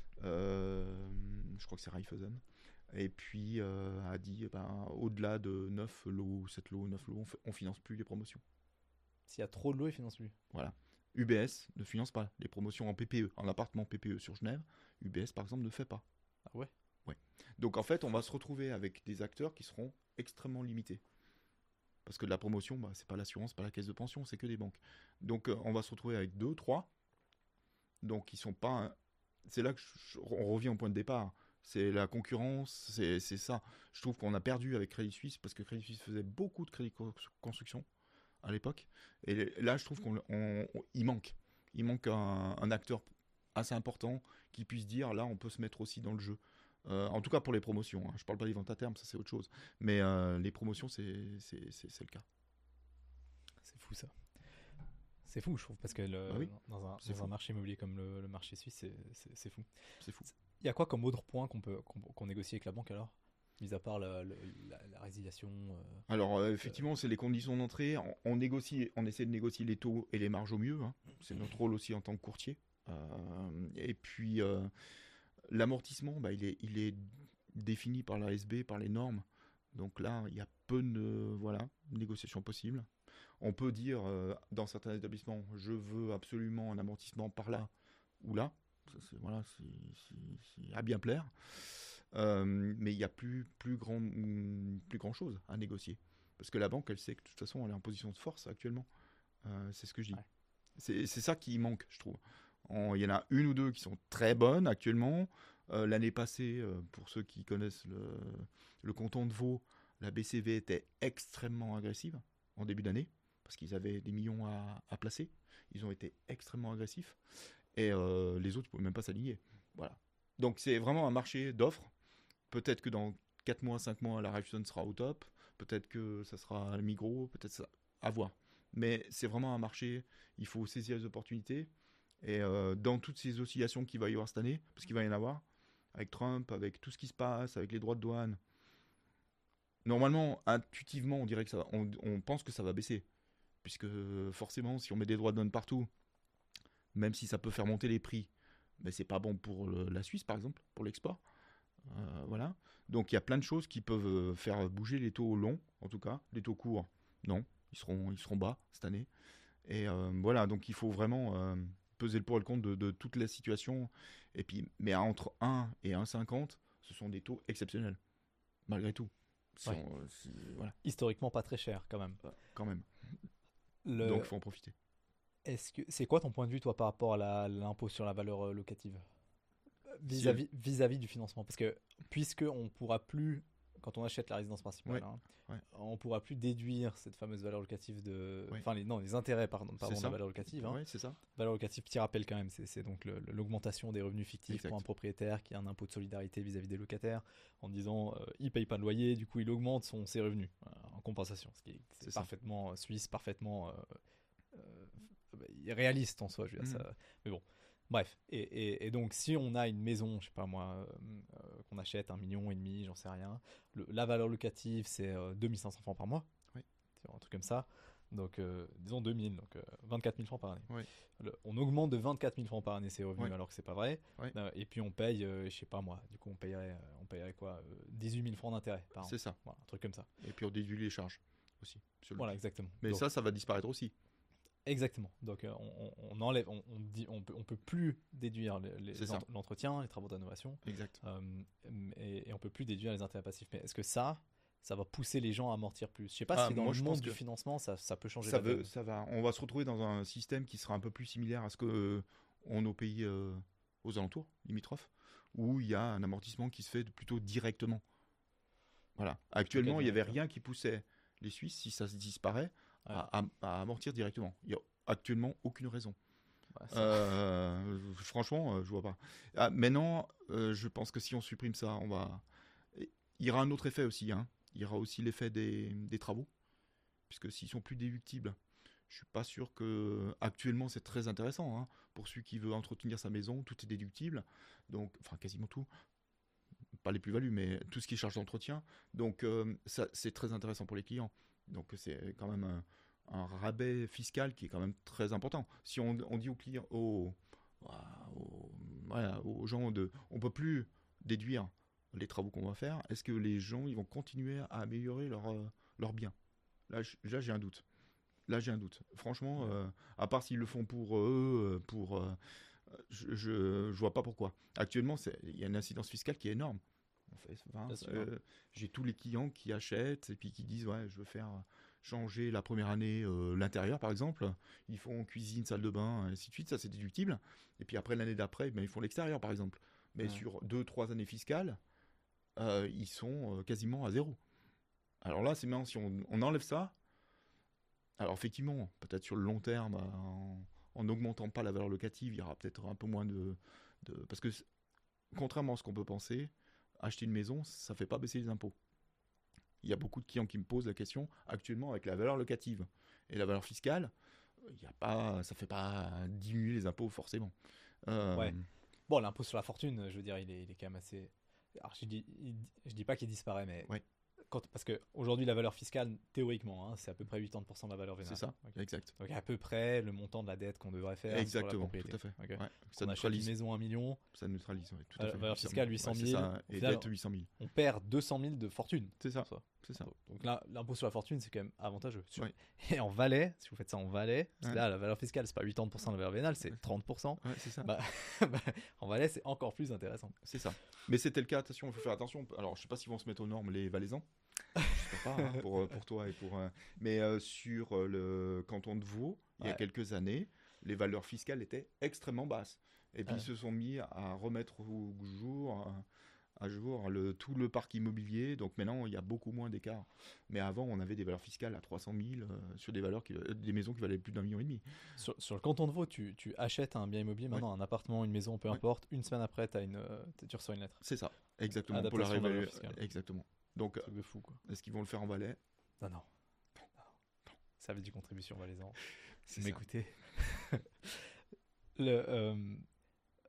je crois que c'est Raiffeisen, et puis a dit au-delà de 9 lots, 7 lots, 9 lots, on finance plus les promotions. S'il y a trop de lots, ils financent plus. Voilà. UBS ne finance pas les promotions en PPE, en appartement PPE sur Genève. UBS par exemple ne fait pas. Ah ouais. Donc en fait, on va se retrouver avec des acteurs qui seront extrêmement limités. Parce que la promotion, c'est pas l'assurance, pas la caisse de pension, c'est que des banques. Donc on va se retrouver avec 2, 3. Donc ils sont pas... C'est là que on revient au point de départ. C'est la concurrence, c'est ça. Je trouve qu'on a perdu avec Crédit Suisse, parce que Crédit Suisse faisait beaucoup de crédit construction à l'époque. Et là, je trouve qu'il manque. Il manque un acteur assez important qui puisse dire, là, on peut se mettre aussi dans le jeu. En tout cas pour les promotions, je ne parle pas des ventes à terme, ça c'est autre chose. Mais les promotions, c'est le cas. C'est fou ça. C'est fou, je trouve, parce que dans un marché immobilier comme le marché suisse, c'est fou. C'est fou. Il y a quoi comme autre point qu'on négocie avec la banque alors, mis à part la résiliation Alors effectivement, c'est les conditions d'entrée. On essaie de négocier les taux et les marges au mieux. C'est notre rôle aussi en tant que courtier. Et puis... l'amortissement, il est défini par l'ASB, par les normes. Donc là, il y a peu de négociations possibles. On peut dire, dans certains établissements, je veux absolument un amortissement par là ou là. C'est à bien plaire. Mais il n'y a plus grand chose à négocier. Parce que la banque, elle sait que de toute façon, elle est en position de force actuellement. C'est ce que je dis. Ouais. C'est ça qui manque, je trouve. Il y en a une ou deux qui sont très bonnes actuellement. L'année passée, pour ceux qui connaissent le canton de Vaud, la BCV était extrêmement agressive en début d'année, parce qu'ils avaient des millions à placer. Ils ont été extrêmement agressifs. Et les autres ne pouvaient même pas s'aligner. Voilà. Donc c'est vraiment un marché d'offres. Peut-être que dans 4 mois, 5 mois, la Raiffeisen sera au top. Peut-être que ça sera le Migros. Peut-être ça. À voir. Mais c'est vraiment un marché, il faut saisir les opportunités. Et dans toutes ces oscillations qu'il va y avoir cette année, parce qu'il va y en avoir, avec Trump, avec tout ce qui se passe, avec les droits de douane, normalement, intuitivement, on dirait que on pense que ça va baisser, puisque forcément, si on met des droits de douane partout, même si ça peut faire monter les prix, mais c'est pas bon pour la Suisse, par exemple, pour l'export. Voilà. Donc il y a plein de choses qui peuvent faire bouger les taux longs, en tout cas. Les taux courts, non, ils seront bas cette année. Et voilà, donc il faut vraiment peser le pour et le contre de toute la situation. Et puis, mais entre 1 et 1,50, ce sont des taux exceptionnels, malgré tout. Ouais. Voilà, Historiquement pas très cher quand même. quand même. Le... Donc il faut en profiter. C'est quoi ton point de vue toi par rapport à l'impôt sur la valeur locative vis-à-vis du financement? Parce que puisque on pourra plus, quand on achète la résidence principale, Ouais, hein, ouais. on pourra plus déduire cette fameuse valeur locative Ouais. enfin les intérêts pardon C'est de ça. la valeur locative. Hein. Ouais, c'est ça. Valeur locative, petit rappel quand même, c'est donc l'augmentation des revenus fictifs Exact. pour un propriétaire qui a un impôt de solidarité vis-à-vis des locataires en disant il paye pas de loyer, du coup il augmente ses revenus en compensation, ce qui est C'est ça. parfaitement suisse, parfaitement réaliste en soi, je veux dire ça. Mais bon, bref. Et donc si on a une maison, je sais pas moi, qu'on achète 1,5 million, j'en sais rien, la valeur locative c'est 2500 francs par mois, Oui. c'est un truc comme ça. Donc, disons 2000, donc 24 000 francs par année. Oui. On augmente de 24 000 francs par année ses revenus, Oui. alors que c'est pas vrai. Oui. Et puis on paye, je sais pas moi, du coup on payerait quoi 18 000 francs d'intérêt par an. C'est ça. Voilà, un truc comme ça. Et puis on déduit les charges aussi. Voilà, exactement. Mais Donc, ça va disparaître aussi. exactement. Donc on enlève, on peut plus déduire l'entretien, les travaux d'innovation. Exact. Et on peut plus déduire les intérêts passifs. Mais est-ce que ça va pousser les gens à amortir plus? Je sais pas si dans le monde du financement, ça peut changer la donne. On va se retrouver dans un système qui sera un peu plus similaire à ce que ont nos pays aux alentours, limitrophes, où il y a un amortissement qui se fait plutôt directement. Voilà. Actuellement, il n'y avait rien qui poussait les Suisses, si ça se disparaît, à amortir directement. Il n'y a actuellement aucune raison. Franchement, je vois pas. Maintenant, je pense que si on supprime ça, il y aura un autre effet aussi. Il y aura aussi l'effet des travaux, puisque s'ils sont plus déductibles, je suis pas sûr que actuellement c'est très intéressant. Pour celui qui veut entretenir sa maison, tout est déductible, donc enfin quasiment tout. Pas les plus-values, mais tout ce qui est charge d'entretien. Donc ça, c'est très intéressant pour les clients. Donc c'est quand même un rabais fiscal qui est quand même très important. Si on dit aux clients, aux gens, on peut plus déduire les travaux qu'on va faire, est-ce que les gens ils vont continuer à améliorer leurs biens? Là, j'ai un doute. Franchement, à part s'ils le font pour eux, je vois pas pourquoi. Actuellement, il y a une incidence fiscale qui est énorme. J'ai tous les clients qui achètent et puis qui disent ouais, je veux faire changer la première année l'intérieur par exemple. Ils font cuisine, salle de bain, ainsi de suite. Ça c'est déductible. Et puis après l'année d'après, ils font l'extérieur par exemple. Mais sur 2-3 années fiscales, ils sont quasiment à zéro. Alors là, c'est maintenant si on enlève ça. Alors effectivement, peut-être sur le long terme, en n'augmentant pas la valeur locative, il y aura peut-être un peu moins parce que contrairement à ce qu'on peut penser, acheter une maison, ça ne fait pas baisser les impôts. Il y a beaucoup de clients qui me posent la question, actuellement avec la valeur locative et la valeur fiscale, ça ne fait pas diminuer les impôts forcément. Ouais. Bon, l'impôt sur la fortune, je veux dire, il est quand même assez... Alors, je dis pas qu'il disparaît, mais... Ouais. Parce qu'aujourd'hui, la valeur fiscale, théoriquement, c'est à peu près 80% de la valeur vénale. C'est ça, okay. Exact. Donc à peu près le montant de la dette qu'on devrait faire sur la propriété. Tout à fait. Okay. Ouais. Ça on achète une maison 1 million. Ça neutralise, ouais, tout à fait. Valeur fiscale 800 000. Ça, et dette 800 000. On perd 200 000 de fortune. C'est ça. Donc là, l'impôt sur la fortune, c'est quand même avantageux. Ouais. Et en Valais, si vous faites ça en Valais, parce que là, la valeur fiscale, c'est pas 80% de la valeur vénale, c'est 30%. Ouais, c'est ça. En Valais, c'est encore plus intéressant. C'est ça. Mais c'était le cas, attention, il faut faire attention. Alors, je sais pas s'ils vont se mettre aux normes, les Valaisans. Je sais pas, pour toi et pour... Mais sur le canton de Vaud, il y a quelques années, les valeurs fiscales étaient extrêmement basses. Et puis, ils se sont mis à remettre au jour... tout le parc immobilier, donc maintenant il y a beaucoup moins d'écart. Mais avant, on avait des valeurs fiscales à 300 000 sur des maisons qui valaient plus d'1,5 million. Sur le canton de Vaud, tu achètes un bien immobilier, maintenant un appartement, une maison, peu importe, une semaine après, tu reçois une lettre. C'est ça, exactement. Adaptation pour la de la valeur fiscale. Exactement. Donc, c'est de fou, quoi. Est-ce qu'ils vont le faire en Valais? Non. Ça avait du contribution valaisan. C'est m'écoutez.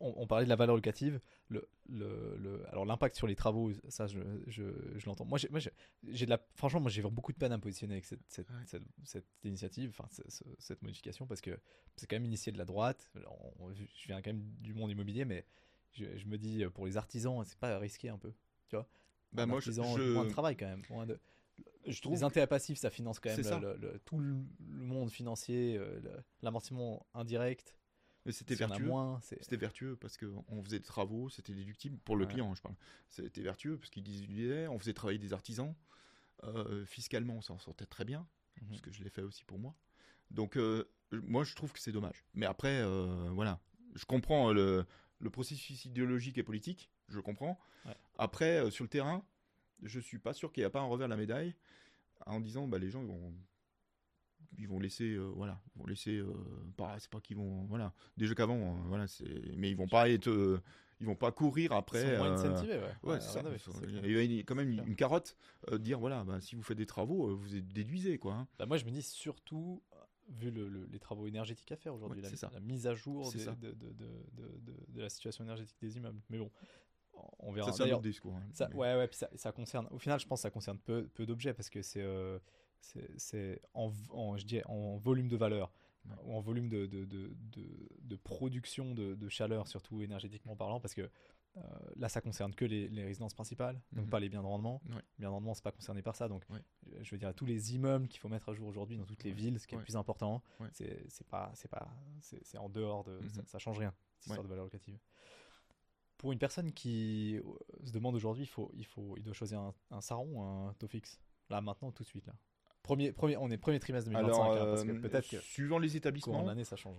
on parlait de la valeur locative. Alors l'impact sur les travaux, ça je l'entends. Franchement, moi j'ai beaucoup de peine à me positionner avec cette initiative, enfin cette modification, parce que c'est quand même initié de la droite. Je viens quand même du monde immobilier, mais je me dis, pour les artisans, c'est pas risqué un peu, tu vois. Bah, moi, Moins de travail quand même. Je trouve les intérêts passifs, ça finance quand c'est même ça. tout le monde financier, l'amortissement indirect. Mais c'était Si on a vertueux. moins, C'était vertueux parce qu'on faisait des travaux, c'était déductible pour le ouais. client, je parle. C'était vertueux parce qu'il disait, on faisait travailler des artisans. Fiscalement, on s'en sortait très bien, parce que je l'ai fait aussi pour moi. Donc, moi, je trouve que c'est dommage. Mais après, voilà, je comprends le processus idéologique et politique, je comprends. Ouais. Après, sur le terrain, je suis pas sûr qu'il n'y a pas un revers de la médaille en disant, bah, les gens ils vont laisser, voilà, ils vont laisser, c'est pas qu'ils vont, voilà, déjà qu'avant, voilà, mais ils vont pas courir après. Ils sont moins incentivés, ouais. Ouais, c'est ça. C'est clair. Il y a quand même une carotte, dire voilà, bah, si vous faites des travaux, vous déduisez quoi. Hein. Bah, moi, je me dis surtout, vu les travaux énergétiques à faire aujourd'hui, Ouais, la mise à jour C'est ça. de la situation énergétique des immeubles. Mais bon, on verra. Ça, c'est un autre discours. Hein, ça, ouais, puis ça concerne. Au final, je pense que ça concerne peu d'objets parce que c'est je dirais, en volume de valeur, Ouais. ou en volume de production de chaleur, surtout énergétiquement parlant, parce que là, ça concerne que les résidences principales, donc pas les biens de rendement. Ouais. Les biens de rendement, c'est pas concerné par ça. Donc, Ouais. je veux dire, tous les immeubles qu'il faut mettre à jour aujourd'hui dans toutes les villes, ce qui est le plus important, Ouais. c'est en dehors de. Ça change rien, cette histoire de valeur locative. Pour une personne qui se demande aujourd'hui, il doit choisir un Saron ou un taux fixe. Là, maintenant, tout de suite. Là. On est premier trimestre 2025. Alors, parce que peut-être que suivant les établissements, courant d'année, ça change.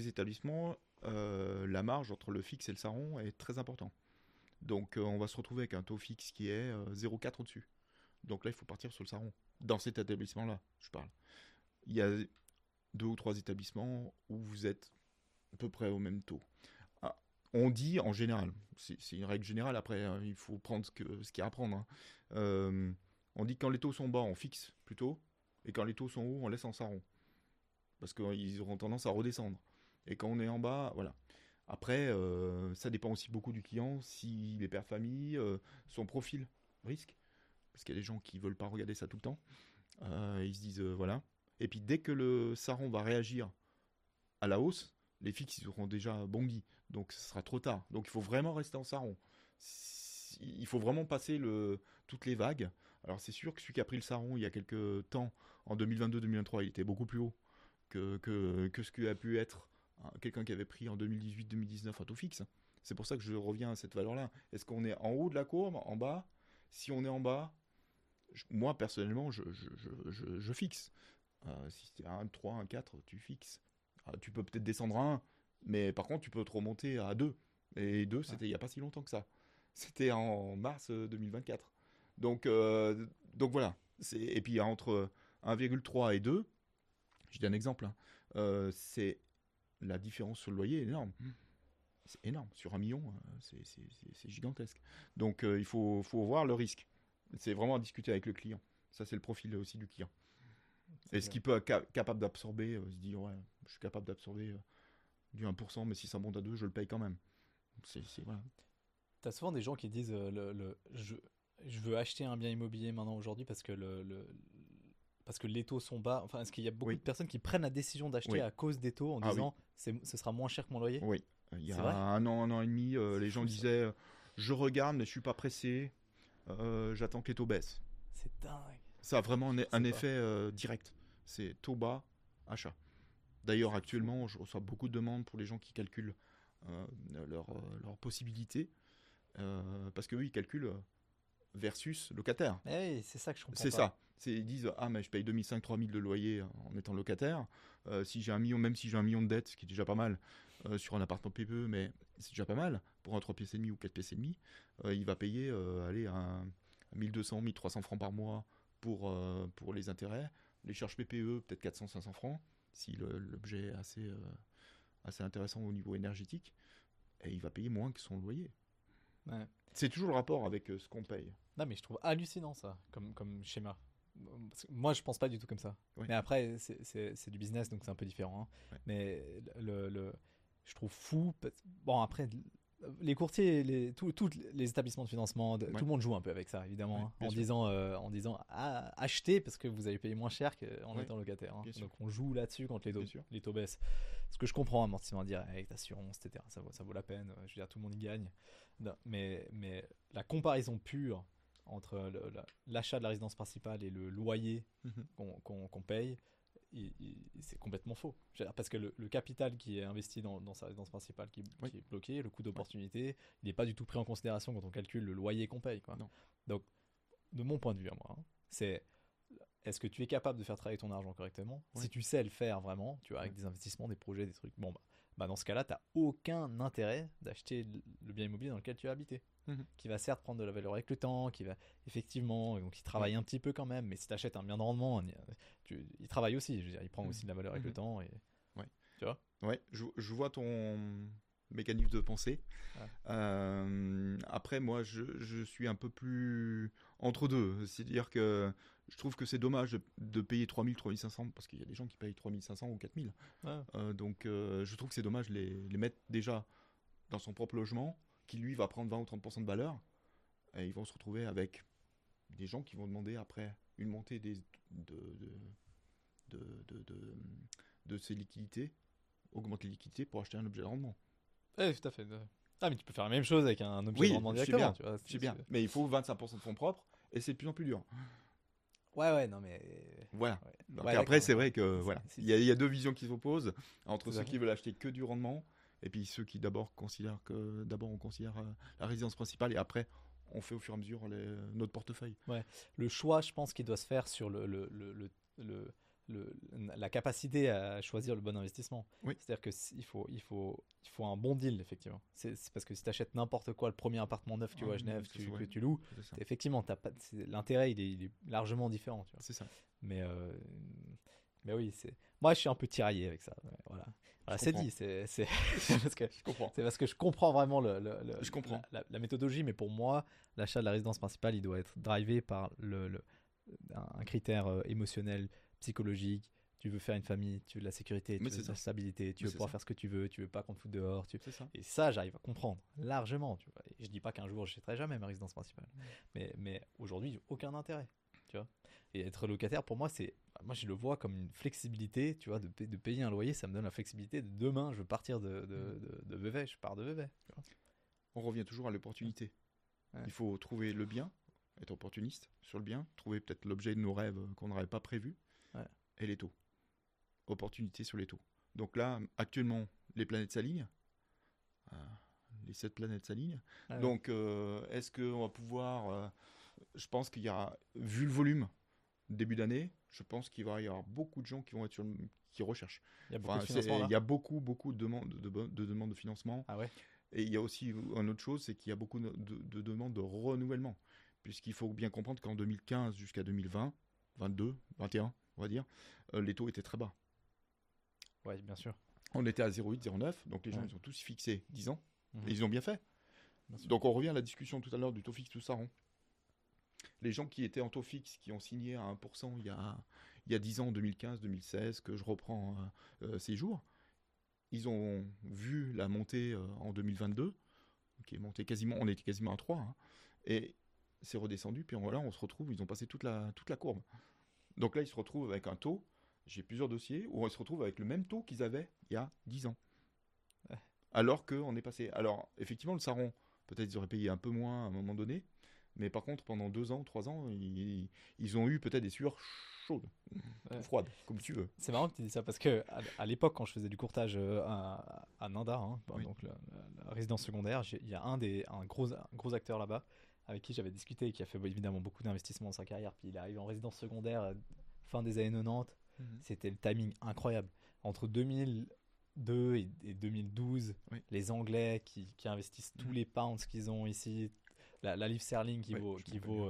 La marge entre le fixe et le saron est très importante. Donc, on va se retrouver avec un taux fixe qui est 0,4 au-dessus. Donc là, il faut partir sur le saron. Dans cet établissement-là, je parle. Il y a 2 ou 3 établissements où vous êtes à peu près au même taux. On dit en général, c'est une règle générale, après il faut prendre ce qu'il y a à prendre. Hein. On dit que quand les taux sont bas, on fixe plutôt, et quand les taux sont hauts, on laisse en saron. Parce qu'ils auront tendance à redescendre. Et quand on est en bas, voilà. Après, ça dépend aussi beaucoup du client, s'il est père de famille, son profil risque, parce qu'il y a des gens qui ne veulent pas regarder ça tout le temps. Ils se disent, voilà. Et puis dès que le saron va réagir à la hausse, les fixes ils auront déjà bondi, donc ce sera trop tard. Donc il faut vraiment rester en saron. Il faut vraiment passer toutes les vagues. Alors c'est sûr que celui qui a pris le saron il y a quelques temps, en 2022-2023, il était beaucoup plus haut que ce qui a pu être quelqu'un qui avait pris en 2018-2019 un taux fixe. C'est pour ça que je reviens à cette valeur-là. Est-ce qu'on est en haut de la courbe, en bas? Si on est en bas, moi personnellement, je fixe. Si c'est un 3, un 4, tu fixes. Tu peux peut-être descendre à 1, mais par contre, tu peux te remonter à 2. Et 2, c'était il n'y a pas si longtemps que ça. C'était en mars 2024. Donc voilà. Et puis entre 1,3 et 2, je dis un exemple, hein, c'est la différence sur le loyer est énorme. C'est énorme. Sur 1 million, c'est gigantesque. Donc il faut voir le risque. C'est vraiment à discuter avec le client. Ça, c'est le profil aussi du client. Est-ce qu'il peut être capable d'absorber, se dire, ouais, je suis capable d'absorber du 1%, mais si ça monte à 2, je le paye quand même. Voilà. T'as souvent des gens qui disent je veux acheter un bien immobilier maintenant aujourd'hui parce que parce que les taux sont bas. Enfin, est-ce qu'il y a beaucoup de personnes qui prennent la décision d'acheter à cause des taux en disant ce sera moins cher que mon loyer? Oui. Il y a un an et demi, les gens disaient je regarde, mais je suis pas pressé, j'attends que les taux baissent. C'est dingue. Ça a vraiment un effet direct. C'est taux bas, achat. D'ailleurs, actuellement, je reçois beaucoup de demandes pour les gens qui calculent leurs possibilités. Parce qu'eux, ils calculent versus locataire. Hey, c'est ça que je comprends. C'est ça. Ils disent mais je paye 2005-3000 de loyer en étant locataire. Si j'ai 1 million, même si j'ai 1 million de dettes, ce qui est déjà pas mal, sur un appartement PPE, mais c'est déjà pas mal, pour un 3 pièces et demi ou 4 pièces et demi, il va payer 1200, 1300 francs par mois pour les intérêts. Les charges PPE, peut-être 400-500 francs, si l'objet est assez intéressant au niveau énergétique, et il va payer moins que son loyer. Ouais. C'est toujours le rapport avec ce qu'on paye. Non, mais je trouve hallucinant ça, comme schéma. Parce que moi, je pense pas du tout comme ça. Ouais. Mais après, c'est du business, donc c'est un peu différent. Hein. Ouais. Mais je trouve fou. Bon, après, les courtiers, tous les établissements de financement, tout le monde joue un peu avec ça, évidemment, Ouais, hein, en disant achetez parce que vous allez payer moins cher qu'en étant locataire. Hein. Donc on joue là-dessus quand les taux baissent. Ce que je comprends, amortissement direct, assurance, etc. Ça vaut la peine. Je veux dire, tout le monde y gagne. Non, mais la comparaison pure entre l'achat de la résidence principale et le loyer qu'on paye, c'est complètement faux. Parce que le capital qui est investi dans sa résidence principale qui est bloqué, le coût d'opportunité, il n'est pas du tout pris en considération quand on calcule le loyer qu'on paye, quoi. Donc, de mon point de vue à moi, c'est est-ce que tu es capable de faire travailler ton argent correctement? Si tu sais le faire vraiment, tu vois, avec des investissements, des projets, des trucs, bon, dans ce cas-là, tu n'as aucun intérêt d'acheter le bien immobilier dans lequel tu as habité. Qui va certes prendre de la valeur avec le temps, qui va effectivement, donc il travaille un petit peu quand même, mais si tu achètes un bien de rendement, il travaille aussi, je veux dire, il prend aussi de la valeur avec le temps. Et, tu vois? Ouais, je vois ton mécanisme de pensée. Après, moi, je suis un peu plus entre deux. C'est-à-dire que je trouve que c'est dommage de payer 3000, 3500, parce qu'il y a des gens qui payent 3500 ou 4000. Donc, je trouve que c'est dommage de les mettre déjà dans son propre logement, qui lui va prendre 20 ou 30% de valeur, et ils vont se retrouver avec des gens qui vont demander après une montée de ces liquidités, augmenter les liquidités pour acheter un objet de rendement. Oui, tout à fait. Ah, mais tu peux faire la même chose avec un objet de rendement directement. Je sais bien, mais il faut 25% de fonds propres, et c'est de plus en plus dur. Ouais, non mais... Voilà. Donc après, c'est vrai que il y a deux visions qui s'opposent entre ceux qui veulent acheter que du rendement et puis ceux qui d'abord on considère la résidence principale et après on fait au fur et à mesure notre portefeuille. Ouais. Le choix, je pense qu'il doit se faire sur la capacité à choisir le bon investissement. C'est-à-dire qu'il faut un bon deal, effectivement. C'est parce que si tu achètes n'importe quoi, le premier appartement neuf que tu vois à Genève, que tu loues, effectivement, l'intérêt il est largement différent. Tu vois. C'est ça. Mais oui, moi je suis un peu tiraillé avec ça. Voilà, c'est dit. C'est parce que je comprends vraiment la méthodologie, mais pour moi, l'achat de la résidence principale, il doit être drivé par un critère émotionnel, psychologique. Tu veux faire une famille, tu veux de la sécurité, tu veux de la stabilité, tu veux pouvoir faire ce que tu veux pas qu'on te foute dehors. Et ça, j'arrive à comprendre largement. Tu vois. Et je dis pas qu'un jour je n'achèterai jamais ma résidence principale, mais aujourd'hui, j'ai aucun intérêt. Tu vois. Et être locataire, pour moi, moi je le vois comme une flexibilité, tu vois, de payer un loyer, ça me donne la flexibilité de demain, je veux partir de Vevey, je pars de Vevey. Tu vois. On revient toujours à l'opportunité. Il faut trouver le bien, être opportuniste sur le bien, trouver peut-être l'objet de nos rêves qu'on n'aurait pas prévu, et les taux. Opportunité sur les taux. Donc là, actuellement, les planètes s'alignent. Les 7 planètes s'alignent. Donc, est-ce qu'on va pouvoir... je pense qu'il y a, vu le volume début d'année, je pense qu'il va y avoir beaucoup de gens qui vont être qui recherchent. Il y a beaucoup de financement, il y a beaucoup de demandes de financement. Et il y a aussi une autre chose, c'est qu'il y a beaucoup de demandes de renouvellement. Puisqu'il faut bien comprendre qu'en 2015 jusqu'à 2020, 22, 21, on va dire, les taux étaient très bas. Oui, bien sûr. On était à 0,8, 0,9, donc les gens ils ont tous fixé 10 ans. Et ils ont bien fait. Donc on revient à la discussion tout à l'heure du taux fixe, tout ça. Les gens qui étaient en taux fixe, qui ont signé à 1% il y a 10 ans, 2015, 2016, que je reprends ces jours, ils ont vu la montée en 2022, qui est montée on était quasiment à 3, et c'est redescendu, puis là on se retrouve, ils ont passé toute la courbe. Donc là ils se retrouvent avec un taux, j'ai plusieurs dossiers, où ils se retrouvent avec le même taux qu'ils avaient il y a 10 ans. Alors qu'on est passé... Alors effectivement le Saron, peut-être ils auraient payé un peu moins à un moment donné, mais par contre, pendant 2 ans, 3 ans, ils ont eu peut-être des sueurs chaudes, ou froides, comme tu veux. C'est marrant que tu dis ça, parce qu'à l'époque, quand je faisais du courtage à Nanda, donc la résidence secondaire, il y a un gros acteur là-bas, avec qui j'avais discuté, et qui a fait évidemment beaucoup d'investissements dans sa carrière, puis il est arrivé en résidence secondaire fin des années 90. C'était le timing incroyable. Entre 2002 et 2012, les Anglais qui investissent tous les pounds qu'ils ont ici... La livre sterling qui vaut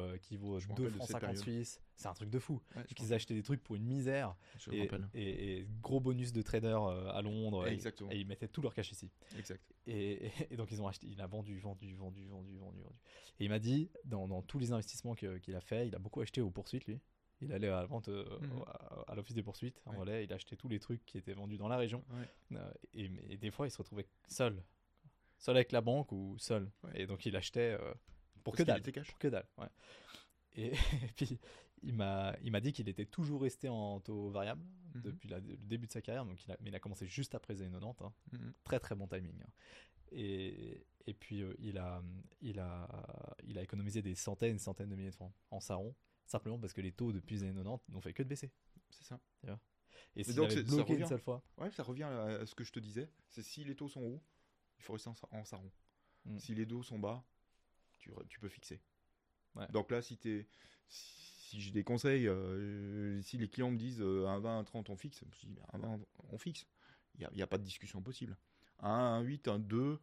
2 francs 50 suisses, c'est un truc de fou. Ils achetaient des trucs pour une misère et gros bonus de traders à Londres et ils mettaient tout leur cash ici. Exact. Et donc ils ont acheté, il a vendu. Et il m'a dit dans tous les investissements qu'il a fait, il a beaucoup acheté aux poursuites lui. il allait à la vente, à l'office des poursuites, en relais, il achetait tous les trucs qui étaient vendus dans la région. Et des fois, il se retrouvait seul avec la banque ou seul. Et donc, il achetait pour que dalle. Pour que dalle, ouais. Et puis, il m'a dit qu'il était toujours resté en taux variable depuis le début de sa carrière. Donc mais il a commencé juste après les années 90. Hein. Très, très bon timing. Hein. Et puis, il a économisé des centaines de milliers de francs en sarron, simplement parce que les taux depuis les années 90 n'ont fait que de baisser. C'est ça. Et s'il avait bloqué une seule fois... Ouais, ça revient à ce que je te disais. C'est si les taux sont hauts, il faut rester en sarron. Si les taux sont bas, tu peux fixer. Ouais. Donc là, si j'ai des conseils, si les clients me disent un 20, un 30, on fixe, je dis un 20, on fixe. Il n'y a pas de discussion possible. Un 8, un 2...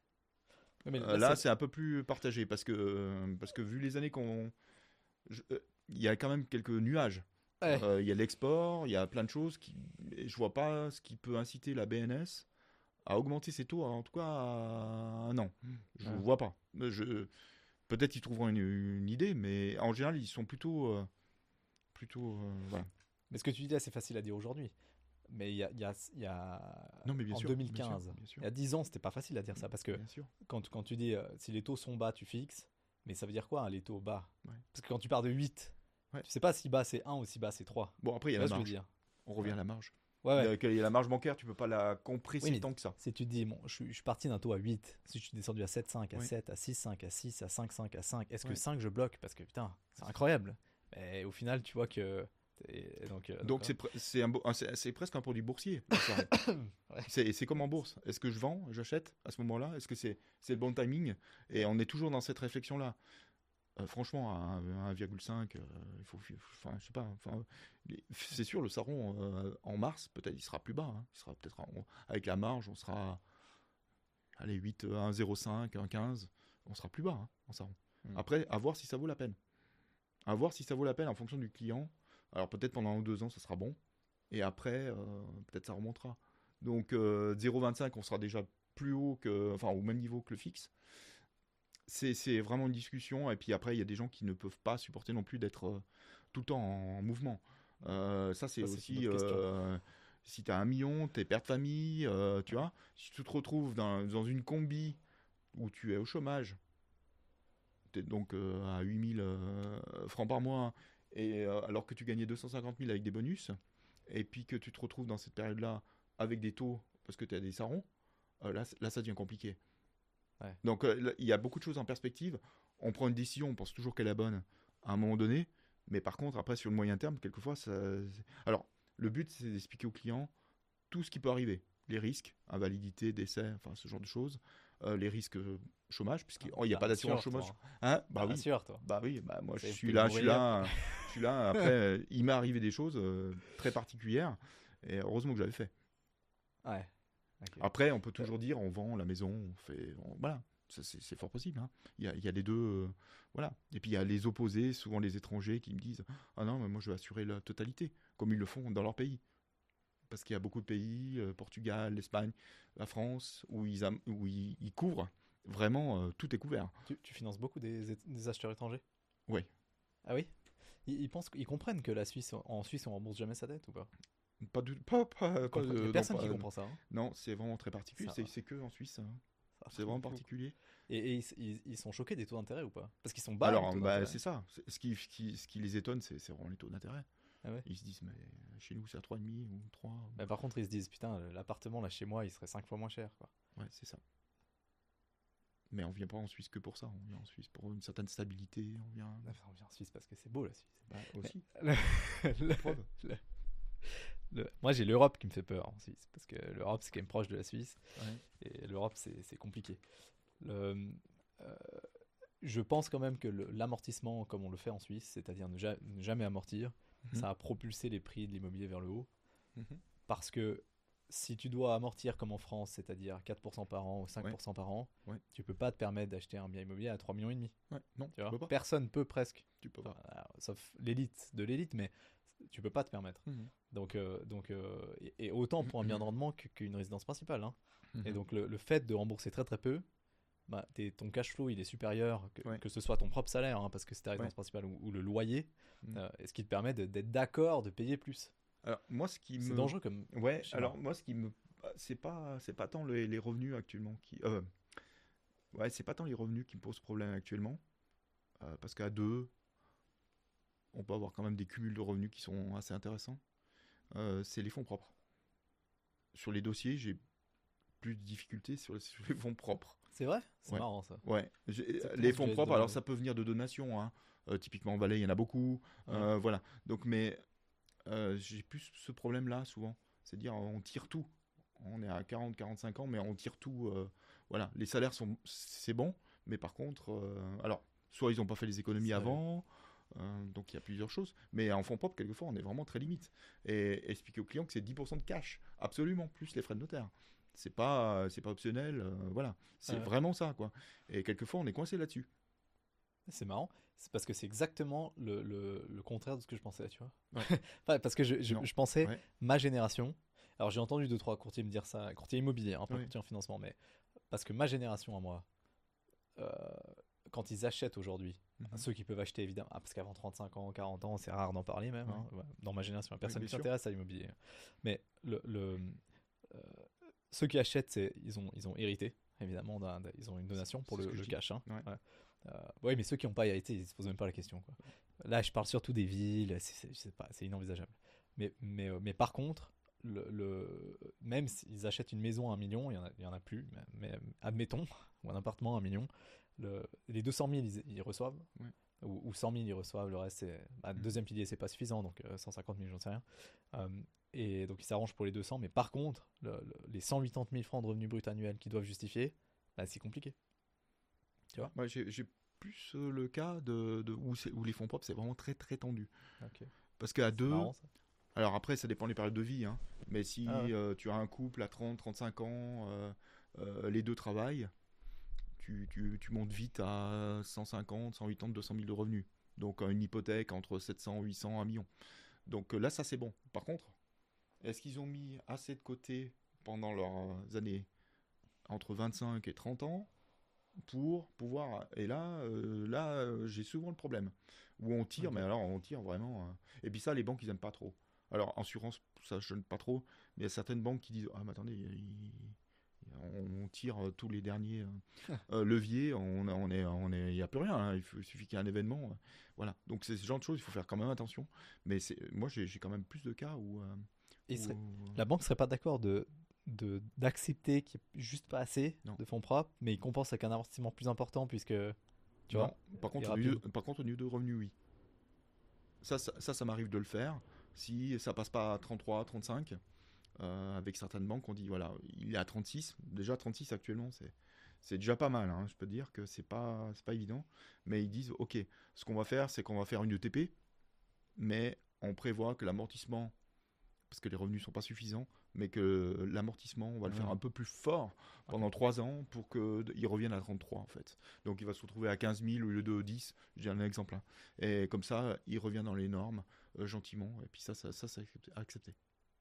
là, c'est un peu plus partagé parce que vu les années il y a quand même quelques nuages. Il y a l'export, il y a plein de choses je vois pas ce qui peut inciter la BNS à augmenter ses taux, en tout cas à un an. Je vois pas. Peut-être qu'ils trouveront une idée, mais en général, ils sont plutôt voilà. Mais ce que tu dis là, c'est facile à dire aujourd'hui. Mais il y a non, mais bien en sûr, 2015, bien sûr. Il y a 10 ans, c'était pas facile à dire ça parce que quand tu dis si les taux sont bas, tu fixes, mais ça veut dire quoi les taux bas? Parce que quand tu pars de 8, tu sais pas si bas c'est 1 ou si bas c'est 3. Bon, après il y a la marge. On revient à la marge. Ouais. Il y a la marge bancaire, tu peux pas la compresser tant que ça. Si tu te dis, bon, je suis parti d'un taux à 8, si je suis descendu à 7,5, à 7, à 6,5, à 6, à 5,5, à 5, est-ce que 5 je bloque? Parce que putain, c'est incroyable. Mais au final, tu vois que... Donc c'est presque un produit boursier. C'est comme en bourse. Est-ce que je vends, j'achète à ce moment-là? Est-ce que c'est le bon timing? Et on est toujours dans cette réflexion-là. Franchement, à 1,5, il faut, enfin, je sais pas. Enfin, c'est sûr, le sarron en mars, peut-être, il sera plus bas. Hein. Il sera peut-être avec la marge, on sera, allez, 8, 1,05, 1,15, on sera plus bas hein, en sarron. Après, à voir si ça vaut la peine. À voir si ça vaut la peine en fonction du client. Alors peut-être pendant 1 ou 2 ans, ça sera bon. Et après, peut-être ça remontera. Donc 0,25, on sera déjà plus haut au même niveau que le fixe. C'est vraiment une discussion. Et puis après, il y a des gens qui ne peuvent pas supporter non plus d'être tout le temps en mouvement. Ça, c'est aussi... si tu as 1 million, tes pères de famille, tu vois, si tu te retrouves dans une combi où tu es au chômage, tu es donc à 8 000 francs par mois, et alors que tu gagnais 250 000 avec des bonus, et puis que tu te retrouves dans cette période-là avec des taux, parce que tu as des sarrons, là, ça devient compliqué. Ouais. Donc il y a beaucoup de choses en perspective. On prend une décision, on pense toujours qu'elle est bonne à un moment donné, mais par contre après sur le moyen terme quelquefois alors le but c'est d'expliquer au client tout ce qui peut arriver, les risques, invalidité, décès, enfin ce genre de choses, les risques chômage puisqu'il n'y a pas d'assurance chômage. Hein bah oui. Toi. Bah oui, bah moi je suis là. Après il m'est arrivé des choses très particulières et heureusement que j'avais fait. Ouais. Okay. Après, on peut toujours dire, on vend la maison, voilà, c'est fort possible. Hein. Il y a les deux, voilà. Et puis il y a les opposés, souvent les étrangers, qui me disent, ah non, mais moi je vais assurer la totalité, comme ils le font dans leur pays. Parce qu'il y a beaucoup de pays, Portugal, l'Espagne, la France, où ils couvrent vraiment, tout est couvert. Tu finances beaucoup des acheteurs étrangers? Oui. Ah oui? Ils comprennent que en Suisse, on rembourse jamais sa dette ou pas? Pas personne qui comprend ça. Hein. Non, c'est vraiment très particulier. C'est que en Suisse. Hein. C'est vraiment particulier. Et ils sont choqués des taux d'intérêt ou pas? Parce qu'ils sont bas. Alors, c'est ça. Ce qui les étonne, c'est vraiment les taux d'intérêt. Ah ouais. Ils se disent, mais chez nous, c'est à 3,5 ou 3. Mais par contre, ils se disent, putain, l'appartement là chez moi, il serait 5 fois moins cher. Quoi. Ouais, c'est ça. Mais on vient pas en Suisse que pour ça. On vient en Suisse pour une certaine stabilité. On vient en Suisse parce que c'est beau la Suisse. Bah, aussi. La preuve. Moi j'ai l'Europe qui me fait peur en Suisse parce que l'Europe c'est quand même proche de la Suisse et l'Europe c'est compliqué. Je pense quand même que l'amortissement comme on le fait en Suisse, c'est-à-dire ne jamais amortir, ça a propulsé les prix de l'immobilier vers le haut parce que si tu dois amortir comme en France, c'est-à-dire 4% par an ou 5% par an, tu peux pas te permettre d'acheter un bien immobilier à 3,5 millions. Non, tu vois, peux pas. Personne peut presque. Tu peux pas. Sauf l'élite de l'élite, mais tu peux pas te permettre. Donc, et autant pour un bien de rendement qu'une résidence principale. Hein. Et donc le fait de rembourser très très peu ton cash flow il est supérieur, Ouais. que ce soit ton propre salaire, hein, parce que c'est ta résidence Ouais. principale, ou le loyer, Mm. et ce qui te permet d'être d'accord de payer plus. Alors, moi, ce qui C'est me. dangereux comme Ouais, schéma. alors, moi, ce qui me. C'est pas tant les revenus actuellement qui. Ouais, c'est pas tant les revenus qui me posent problème actuellement. Parce qu'à deux, on peut avoir quand même des cumuls de revenus qui sont assez intéressants. C'est les fonds propres. Sur les dossiers, j'ai plus de difficultés sur les fonds propres. C'est vrai? C'est Ouais. marrant ça. Ouais. Exactement Les ce que fonds j'allais te propres, alors demander. ça peut venir de donations, hein. Typiquement en Valais, il y en a beaucoup. Ouais. Voilà. Donc, mais j'ai plus ce problème-là souvent. C'est à dire, on tire tout. On est à 40-45 ans, mais on tire tout. Voilà. Les salaires c'est bon, mais par contre, alors, soit ils n'ont pas fait les économies C'est vrai. avant, donc il y a plusieurs choses. Mais en fonds propres, quelquefois, on est vraiment très limite. Et expliquer au client que c'est 10% de cash, absolument, plus les frais de notaire. C'est pas optionnel, voilà. C'est Ouais. vraiment ça, quoi. Et quelquefois, on est coincé là-dessus. C'est marrant, c'est parce que c'est exactement le contraire de ce que je pensais, tu vois. Ouais. Enfin, parce que Non. je pensais, Ouais. ma génération, alors j'ai entendu 2-3 courtiers me dire ça, courtiers immobiliers, hein, pas Ouais. courtiers en financement, mais parce que ma génération à moi, euh, quand ils achètent aujourd'hui, Mhm. ceux qui peuvent acheter évidemment, parce qu'avant 35 ans, 40 ans, c'est rare d'en parler même, Ouais. hein, ouais, dans ma génération, il n'y a personne bien qui sûr. s'intéresse à l'immobilier. Mais euh, ceux qui achètent, ils ont hérité, évidemment, ils ont une donation pour C'est ce que le je dis. cash. Hein. Ouais. Ouais. Ouais, mais ceux qui n'ont pas hérité, ils ne se posent même pas la question. Quoi. Là, je parle surtout des villes, c'est inenvisageable. Mais par contre, même s'ils achètent une maison à 1 million, il y en a plus, mais admettons, ou un appartement à 1 million, les 200 000 ils reçoivent, Ouais. ou 100 000 ils reçoivent, le reste c'est. Deuxième pilier c'est pas suffisant, donc 150 000, j'en sais rien. Euh, et donc ils s'arrangent pour les 200, mais par contre, les 180 000 francs de revenus bruts annuels qu'ils doivent justifier, c'est compliqué. Tu vois? Moi, j'ai plus le cas où les fonds propres, c'est vraiment très très tendu. Ok. Parce qu'à C'est deux, marrant ça. alors après, ça dépend des périodes de vie, hein, mais Ah ouais. si tu as un couple à 30-35 ans, les deux travaillent, tu montes vite à 150, 180, 200 000 de revenus. Donc une hypothèque entre 700, 800, 1 million. Donc là, ça c'est bon. Par contre, est-ce qu'ils ont mis assez de côté pendant leurs années entre 25 et 30 ans pour pouvoir. Et j'ai souvent le problème où on tire, Ok. mais alors on tire vraiment. Et puis ça, les banques, ils aiment pas trop. Alors, assurance, ça, je n'aime pas trop, mais il y a certaines banques qui disent: ah, mais attendez, on tire tous les derniers leviers, il n'y a plus rien, hein, il suffit qu'il y ait un événement. Voilà. Donc, c'est ce genre de choses, il faut faire quand même attention. Mais moi, j'ai quand même plus de cas où. Et où la banque serait pas d'accord d'accepter qu'il n'y ait juste pas assez non. de fonds propres, mais il compense avec un investissement plus important puisque tu vois, Non. Par et contre, rapide. au niveau de revenus, oui. Ça m'arrive de le faire. Si ça passe pas à 33, 35, avec certaines banques, on dit voilà, il est à 36. Déjà 36 actuellement, c'est déjà pas mal. Hein. Je peux te dire que c'est pas évident. Mais ils disent ok, ce qu'on va faire, c'est qu'on va faire une ETP, mais on prévoit que l'amortissement, parce que les revenus sont pas suffisants, mais que l'amortissement, on va le faire un peu plus fort pendant 3 ans pour qu'il revienne à 33 en fait. Donc il va se retrouver à 15 000 au lieu de 10, j'ai un exemple. Hein. Et comme ça, il revient dans les normes gentiment. Et puis ça c'est accepté.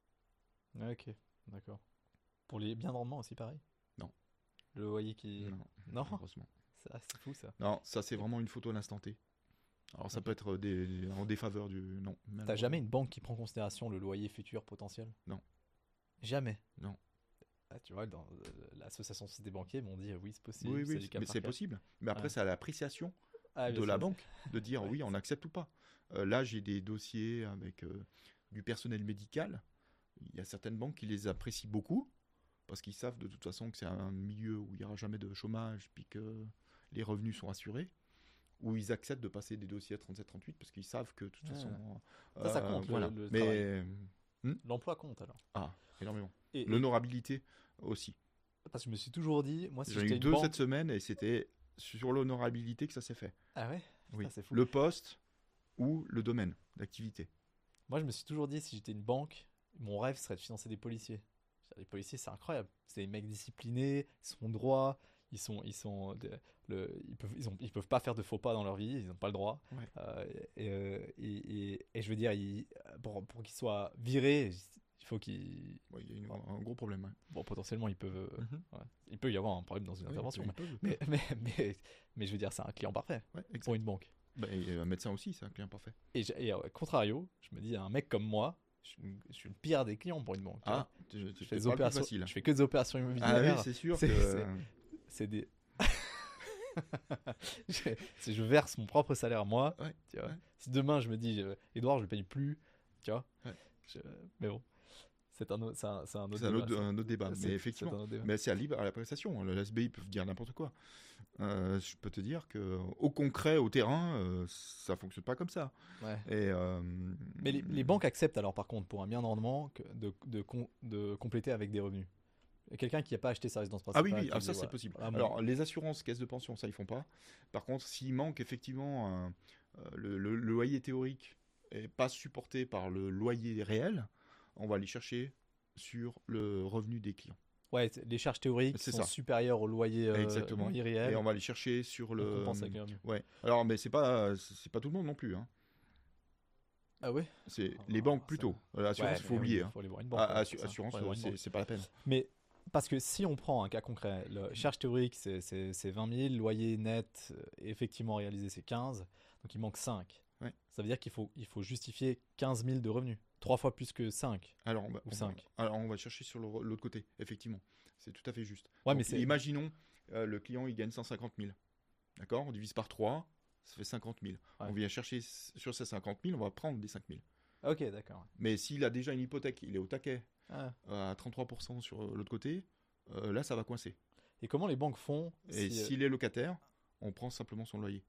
Ok, d'accord. Pour les biens de rendement aussi, pareil. Non, Le loyer qui. non, Non, malheureusement. c'est fou ça. Non, ça c'est Ok. vraiment une photo à l'instant T. Alors ça Ok. peut être en défaveur du. Non, T'as jamais malheureusement. une banque qui prend en considération le loyer futur potentiel? Non, Jamais. non. Ah, tu vois, dans l'association des banquiers m'ont dit oui, c'est possible, Oui, c'est oui, du cas mais par c'est cas. possible. Mais après, Ouais. c'est à l'appréciation Ah, bien de la sûr. banque de dire Ouais. oui, on accepte ou pas. Là, j'ai des dossiers avec du personnel médical. Il y a certaines banques qui les apprécient beaucoup parce qu'ils savent de toute façon que c'est un milieu où il n'y aura jamais de chômage puis que les revenus sont assurés. Ou ils acceptent de passer des dossiers à 37-38 parce qu'ils savent que de toute façon. Ça compte Voilà. le travail. Mais. L'emploi compte alors. Ah, énormément. Et L'honorabilité aussi. parce que je me suis toujours dit, moi si J'en ai j'étais eu une 2 cette banque. semaine et c'était sur l'honorabilité que ça s'est fait. Ah ouais? Putain, Oui. c'est fou. Le poste ou le domaine d'activité. Moi je me suis toujours dit, si j'étais une banque, mon rêve serait de financer des policiers. Les policiers, c'est incroyable. C'est des mecs disciplinés, ils sont droits, ils peuvent pas faire de faux pas dans leur vie, ils n'ont pas le droit. Ouais. Et je veux dire, pour qu'ils soient virés, faut qu'ils... Ouais, il y a un gros problème. Ouais. Bon, potentiellement, ils peuvent... ouais. Il peut y avoir un problème dans une intervention. Ils peuvent. Mais je veux dire, c'est un client parfait Ouais, pour une banque. Et un médecin aussi, c'est un client parfait. Et contrario, je me dis, un mec comme moi, je suis le pire des clients pour une banque. Je fais des opérations, je fais que des opérations immobilières. Ah oui, c'est sûr c'est des... je verse mon propre salaire à moi. Ouais, tu vois. Si demain je me dis Edouard, je le paye plus, tu vois. Ouais. Mais bon, c'est un autre débat. Mais effectivement, mais c'est à la prestation. Le SBI, ils peuvent dire n'importe quoi. Je peux te dire que au concret, au terrain, ça fonctionne pas comme ça. Ouais. Et, mais les banques acceptent alors par contre pour un bien de rendement de compléter avec des revenus. Quelqu'un qui n'a pas acheté sa résidence principale. Ah oui, ça c'est possible. Alors les assurances, caisses de pension, ça ils font pas. Par contre, s'il manque effectivement le loyer théorique et pas supporté par le loyer réel, on va aller chercher sur le revenu des clients. Ouais, les charges théoriques sont supérieures au loyer, loyer réel. Et on va aller chercher sur le. On compense avec les revenus. Ouais. Alors, mais c'est pas tout le monde non plus. Hein. Ah ouais. C'est les banques plutôt. L'assurance, il faut oublier. Il faut aller voir une banque. Assurance, c'est pas la peine. Mais parce que si on prend un cas concret, la charge théorique c'est 20 000, loyer net effectivement réalisé c'est 15, donc il manque 5. Ouais. Ça veut dire qu'il faut justifier 15 000 de revenus, 3 fois plus que 5. Alors on va chercher sur l'autre côté, effectivement. C'est tout à fait juste. Ouais, donc, imaginons le client il gagne 150 000. D'accord, on divise par 3, ça fait 50 000. Ouais. On vient chercher sur ces 50 000, on va prendre des 5 000. Ok, d'accord. Mais s'il a déjà une hypothèque, il est au taquet à 33% sur l'autre côté, là ça va coincer. Et comment les banques font s'il est locataire, on prend simplement son loyer.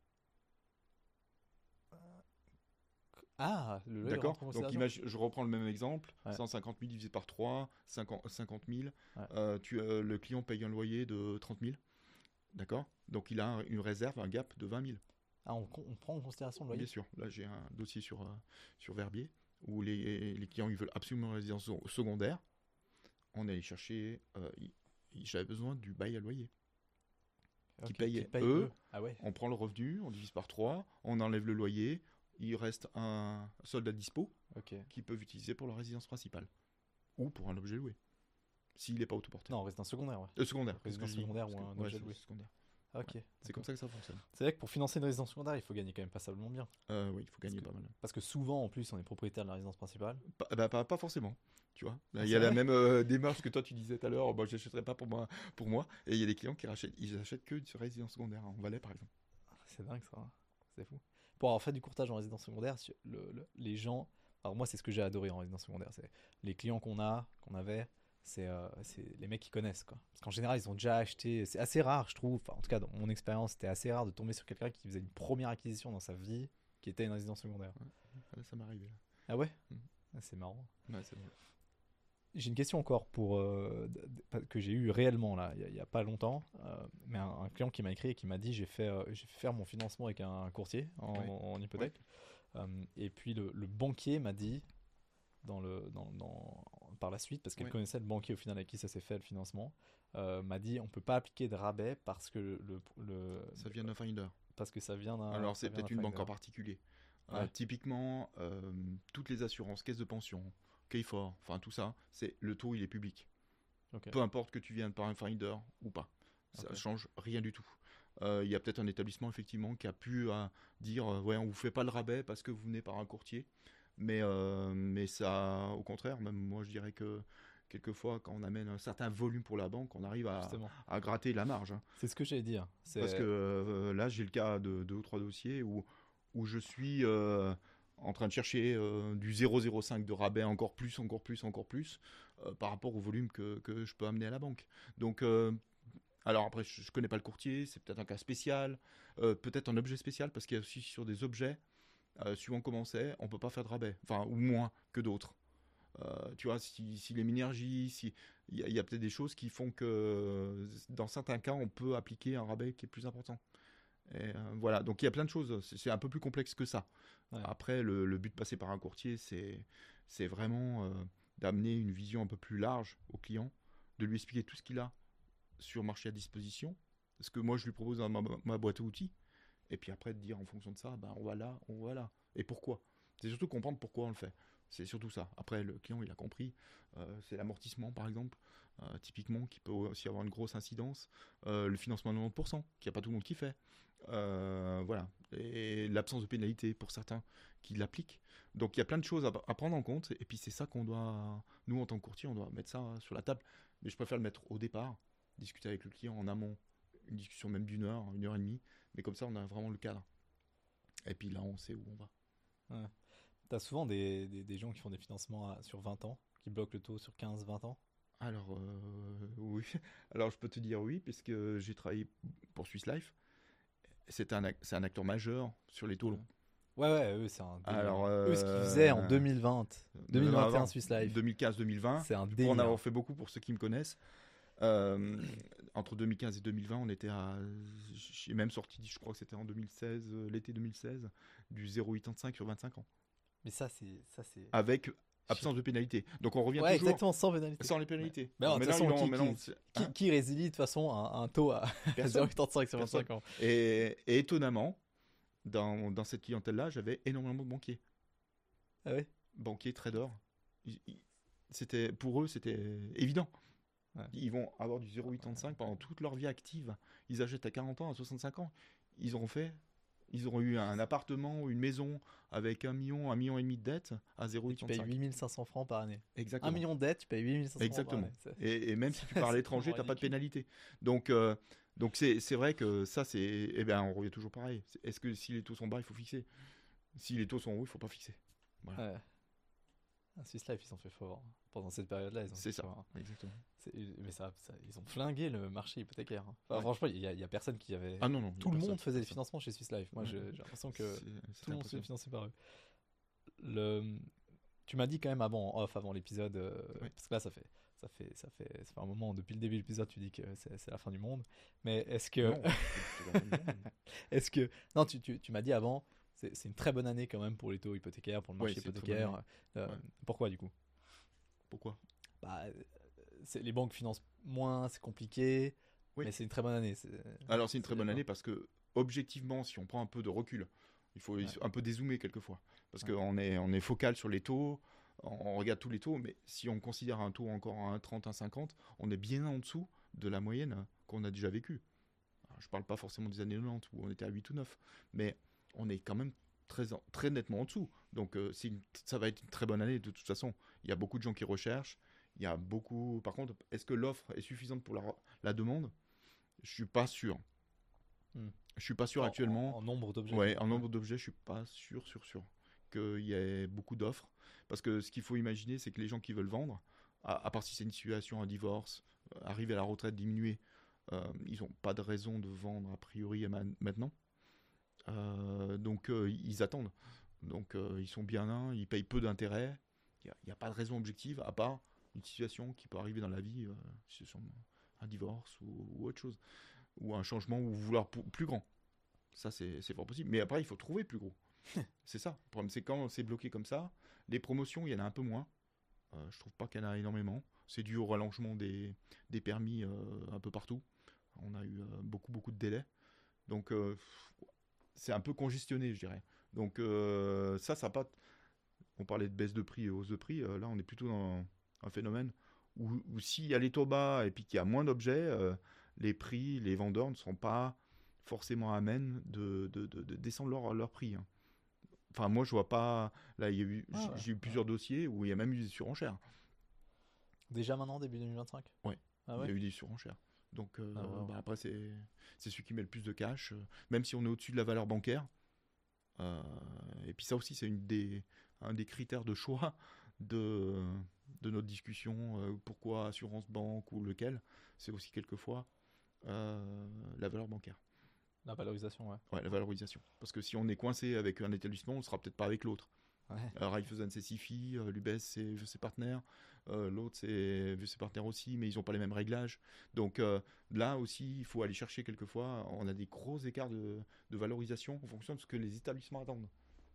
Le loyer. D'accord. Donc je reprends le même exemple. 150 000 divisé par 3, 50 000. Ouais. Le client paye un loyer de 30 000. D'accord. Donc il a une réserve, un gap de 20 000. Ah, on prend en considération le loyer. Bien sûr. Là j'ai un dossier sur Verbier où les clients ils veulent absolument une résidence secondaire. On allait chercher. J'avais besoin du bail à loyer. Qui payaient eux. Ah ouais. On prend le revenu, on divise par 3, on enlève le loyer. Il reste un solde à dispo qu'ils peuvent utiliser pour leur résidence principale ou pour un objet loué. S'il n'est pas autoporté. Non, résidence secondaire. Ouais. Secondaire. Résidence secondaire ou un objet loué. Secondaire. Ok. Ouais. C'est comme ça que ça fonctionne. C'est vrai que pour financer une résidence secondaire, il faut gagner quand même passablement bien. Oui, il faut gagner pas mal. Parce que souvent, en plus, on est propriétaire de la résidence principale. Pas forcément. Tu vois, là, il y a la même démarche que toi tu disais tout à l'heure. Je n'achèterai pas pour moi. Et il y a des clients qui achètent que sur résidence secondaire en Valais, par exemple. C'est dingue ça. C'est fou. Pour avoir fait du courtage en résidence secondaire, les gens. Alors moi, c'est ce que j'ai adoré en résidence secondaire. C'est les clients qu'on avait. C'est les mecs qui connaissent quoi. Parce qu'en général ils ont déjà acheté, c'est assez rare je trouve, enfin, en tout cas dans mon expérience c'était assez rare de tomber sur quelqu'un qui faisait une première acquisition dans sa vie qui était une résidence secondaire. Ouais, ça m'est arrivé là. Ah ouais. C'est marrant. Ouais, c'est vrai. J'ai une question encore que j'ai eu réellement là il y a pas longtemps, mais un client qui m'a écrit et qui m'a dit j'ai fait faire mon financement avec un courtier en hypothèque, et puis le banquier m'a dit par la suite, parce qu'elle connaissait le banquier au final avec qui ça s'est fait le financement, m'a dit on peut pas appliquer de rabais parce que ça vient d'un finder. Parce que ça vient d'un. Alors c'est peut-être une banque en particulier. Typiquement, toutes les assurances, caisses de pension, Kfor, enfin tout ça, c'est le taux il est public. Peu importe que tu viennes par un finder ou pas, ça change rien du tout. Il y a peut-être un établissement effectivement qui a pu dire on vous fait pas le rabais parce que vous venez par un courtier. Mais ça, au contraire, même moi je dirais que quelquefois quand on amène un certain volume pour la banque, on arrive à gratter la marge. Hein. C'est ce que j'allais dire. Parce que là j'ai le cas de 2 ou 3 dossiers où je suis en train de chercher du 0,05 de rabais encore plus par rapport au volume que je peux amener à la banque. Donc alors après je connais pas le courtier, c'est peut-être un cas spécial, peut-être un objet spécial parce qu'il y a aussi sur des objets. Suivant comment c'est, on peut pas faire de rabais, enfin ou moins que d'autres. Tu vois, si les Minergie, il y a peut-être des choses qui font que dans certains cas, on peut appliquer un rabais qui est plus important. Et voilà, donc il y a plein de choses. C'est un peu plus complexe que ça. Ouais. Après, le but de passer par un courtier, c'est vraiment d'amener une vision un peu plus large au client, de lui expliquer tout ce qu'il a sur marché à disposition, ce que moi je lui propose dans ma boîte à outils. Et puis après de dire en fonction de ça, on va là. Et pourquoi ? C'est surtout comprendre pourquoi on le fait. C'est surtout ça. Après, le client, il a compris. C'est l'amortissement, par exemple, typiquement, qui peut aussi avoir une grosse incidence. Le financement à 90%, qu'il n'y a pas tout le monde qui fait. Voilà. Et l'absence de pénalité pour certains qui l'appliquent. Donc, il y a plein de choses à prendre en compte. Et puis, c'est ça qu'on doit, nous, en tant que courtier, on doit mettre ça sur la table. Mais je préfère le mettre au départ, discuter avec le client en amont, une discussion même d'1 heure, 1 heure et demie. Mais comme ça, on a vraiment le cadre. Et puis là, on sait où on va. Ouais. T'as souvent des gens qui font des financements sur 20 ans, qui bloquent le taux sur 15-20 ans. Alors, oui. Alors, je peux te dire oui, puisque j'ai travaillé pour Swiss Life. C'est un acteur majeur sur les taux longs. Ouais, eux, c'est un délire. Alors, Eux, ce qu'ils faisaient en 2020, 2021 Swiss Life, 2015-2020, c'est un pour en délire. avoir fait beaucoup pour ceux qui me connaissent. Euh, Entre 2015 et 2020, on était à. J'ai même sorti, je crois que c'était en 2016, l'été 2016, du 0,85 sur 25 ans. Mais ça, c'est. Avec absence de pénalité. Donc, on revient Ouais, toujours exactement, sans pénalité. sans les pénalités. Mais alors, de toute Maintenant, façon, maintenant, qui résilie de toute façon un taux à Personne. 0,85 sur 25 ans? Et étonnamment, dans cette clientèle-là, j'avais énormément de banquiers. Ah ouais? Banquiers, traders. Pour eux, c'était évident. Ouais. Ils vont avoir du 0,85 pendant toute leur vie active. Ils achètent à 40 ans, à 65 ans. Ils auront eu un appartement ou une maison avec 1 million, 1,5 million de dettes à Tu payes 0,85. 8500 francs par année. 1 Exactement. million de dettes, tu payes 8500 francs par Exactement. année. Et même si tu pars à c'est l'étranger, tu n'as pas de ridicule. pénalité. Donc c'est vrai que ça, c'est. Eh bien, on revient toujours pareil. Est-ce que si les taux sont bas, il faut fixer? Si les taux sont hauts, il ne faut pas fixer. Voilà. Ouais. Ah, Swiss Life, ils ont fait fort. Pendant cette période-là, ils ont C'est fait ça. fort. Exactement. Mais ils ont flingué le marché hypothécaire. Enfin, Ouais. franchement, il y a personne qui avait. Ah non, non. Tout le personne, monde faisait des personne. financements chez Swiss Life. Moi, Ouais. j'ai l'impression que C'est tout le monde se fait impressionnant. financer par eux. Tu m'as dit quand même avant l'épisode, Ouais. parce que là, ça fait un moment, depuis le début de l'épisode, tu dis que c'est la fin du monde. Mais est-ce que. Non, c'est pas mal. Est-ce que. Non, tu m'as dit avant, c'est une très bonne année quand même pour les taux hypothécaires, pour le marché Ouais, c'est une très bonne hypothécaire. Ouais. Pourquoi du coup? Pourquoi? Bah, les banques financent moins, c'est compliqué, Oui. mais c'est une très bonne année. Alors, c'est une très bonne d'accord. année parce que, objectivement, si on prend un peu de recul, il faut un peu dézoomer quelquefois. Parce Ouais. qu'on est focal sur les taux, on regarde tous les taux, mais si on considère un taux encore à 1,30, 1,50, on est bien en dessous de la moyenne qu'on a déjà vécue. Alors, je ne parle pas forcément des années 90 où on était à 8 ou 9, mais on est quand même très nettement en dessous. Donc, ça va être une très bonne année de toute façon. Il y a beaucoup de gens qui recherchent. Il y a beaucoup. Par contre, est-ce que l'offre est suffisante pour la demande? Je suis pas sûr. Hmm. Je suis pas sûr actuellement. En nombre d'objets. Ouais, en nombre d'objets, je suis pas sûr qu'il y ait beaucoup d'offres. Parce que ce qu'il faut imaginer, c'est que les gens qui veulent vendre, à part si c'est une situation, un divorce, arriver à la retraite, diminuer, ils n'ont pas de raison de vendre a priori maintenant. Donc ils attendent. Donc ils sont bien là, ils payent peu d'intérêt. Il n'y a pas de raison objective à part une situation qui peut arriver dans la vie, situation, un divorce ou autre chose, ou un changement ou vouloir plus grand. Ça c'est fort possible. Mais après il faut trouver plus gros. C'est ça. Le problème c'est quand c'est bloqué comme ça, les promotions il y en a un peu moins. Je trouve pas qu'il y en a énormément. C'est dû au rallongement des permis un peu partout. On a eu beaucoup de délais. Donc c'est un peu congestionné, je dirais. Donc ça pas. On parlait de baisse de prix et hausse de prix. Là, on est plutôt dans un phénomène où s'il y a les taux bas et puis qu'il y a moins d'objets, les prix, les vendeurs ne seront pas forcément amènes de descendre leur prix. Hein. Enfin, moi, je vois pas. Là, j'ai eu plusieurs dossiers où il y a même eu des surenchères. Déjà maintenant, début 2025? Ouais. Ah Il ouais? y a eu des surenchères. Donc wow. après, c'est celui qui met le plus de cash, même si on est au-dessus de la valeur bancaire. Et puis ça aussi, c'est un des critères de choix de notre discussion. Pourquoi assurance banque ou lequel? C'est aussi quelquefois la valeur bancaire. La valorisation, ouais. Ouais, la valorisation. Parce que si on est coincé avec un établissement, on ne sera peut-être pas avec l'autre. Ouais. Raiffeisen, c'est SIFI, l'UBS, c'est ses partenaires. L'autre, c'est ses partenaires aussi, mais ils n'ont pas les mêmes réglages. Donc là aussi, il faut aller chercher quelquefois. On a des gros écarts de valorisation en fonction de ce que les établissements attendent.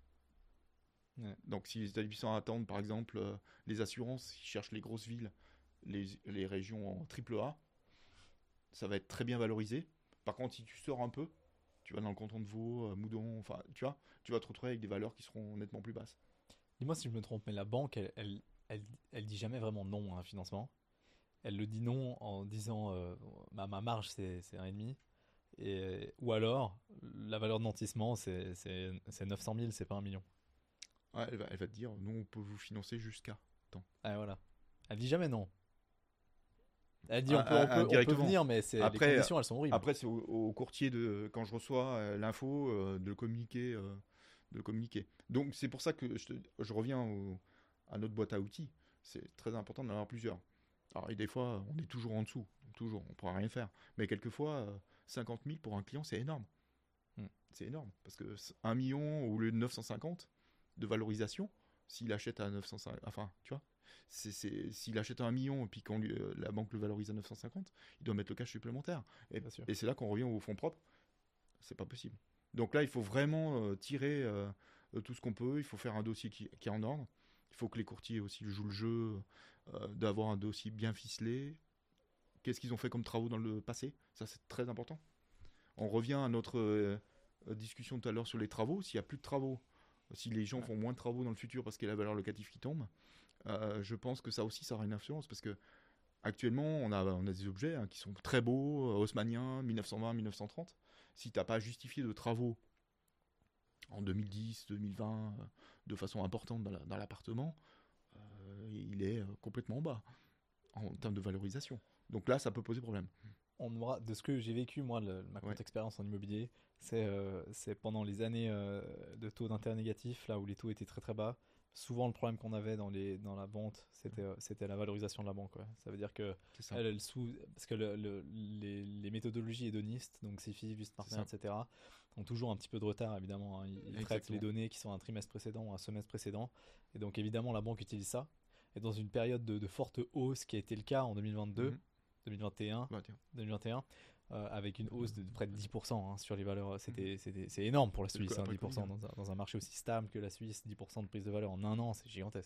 Ouais. Donc si les établissements attendent, par exemple, les assurances, ils cherchent les grosses villes, les régions en AAA, ça va être très bien valorisé. Par contre, si tu sors un peu, tu vas dans le canton de Vaud, Moudon, enfin, tu vas te retrouver avec des valeurs qui seront nettement plus basses. Dis-moi si je me trompe, mais la banque, elle dit jamais vraiment non à un financement. Elle le dit non en disant ma marge c'est 1,5. Ou alors, la valeur de nantissement c'est 900 000, c'est pas 1 million. Ouais, elle va te dire, nous, on peut vous financer jusqu'à tant. Ah, voilà. Elle dit jamais non. Elle dit on peut Indirectement. venir, mais les Après, conditions elles sont horribles. après c'est au courtier, quand je reçois l'info, de le communiquer. De le communiquer. Donc, c'est pour ça que je reviens à notre boîte à outils. C'est très important d'en avoir plusieurs. Alors, et des fois, on est toujours en dessous. Toujours, on ne pourra rien faire. Mais quelquefois, 50 000 pour un client, c'est énorme. Hmm. C'est énorme. Parce que 1 million au lieu de 950 de valorisation, s'il achète à 950, enfin, tu vois, s'il achète à 1 million et puis quand la banque le valorise à 950, il doit mettre le cash supplémentaire. Bien sûr. Et c'est là qu'on revient aux fonds propres. C'est pas possible. Donc là, il faut vraiment tirer tout ce qu'on peut. Il faut faire un dossier qui est en ordre. Il faut que les courtiers aussi jouent le jeu d'avoir un dossier bien ficelé. Qu'est-ce qu'ils ont fait comme travaux dans le passé? Ça, c'est très important. On revient à notre discussion tout à l'heure sur les travaux. S'il n'y a plus de travaux, si les gens font moins de travaux dans le futur parce qu'il y a la valeur locative qui tombe, je pense que ça aussi, ça aura une influence parce que actuellement, on a des objets qui sont très beaux, haussmanniens, 1920, 1930. Si tu n'as pas justifié de travaux en 2010, 2020, de façon importante dans l'appartement, il est complètement en bas en termes de valorisation. Donc là, ça peut poser problème. On aura, de ce que j'ai vécu, moi, ma courte expérience en immobilier, c'est pendant les années de taux d'intérêt négatif, là où les taux étaient très très bas. Souvent, le problème qu'on avait dans la vente, c'était la valorisation de la banque. Ouais. Ça veut dire que parce que les méthodologies hédonistes, donc SIFI, Wüstpartner, etc., ont toujours un petit peu de retard, évidemment. Hein. Ils traitent les données qui sont un trimestre précédent ou un semestre précédent. Et donc, évidemment, la banque utilise ça. Et dans une période de forte hausse, qui a été le cas en 2022, 2021, 2021 avec une hausse de près de 10% hein, sur les valeurs. C'est énorme pour la Suisse, hein, 10% dans un marché aussi stable que la Suisse, 10% de prise de valeur en un an, c'est gigantesque.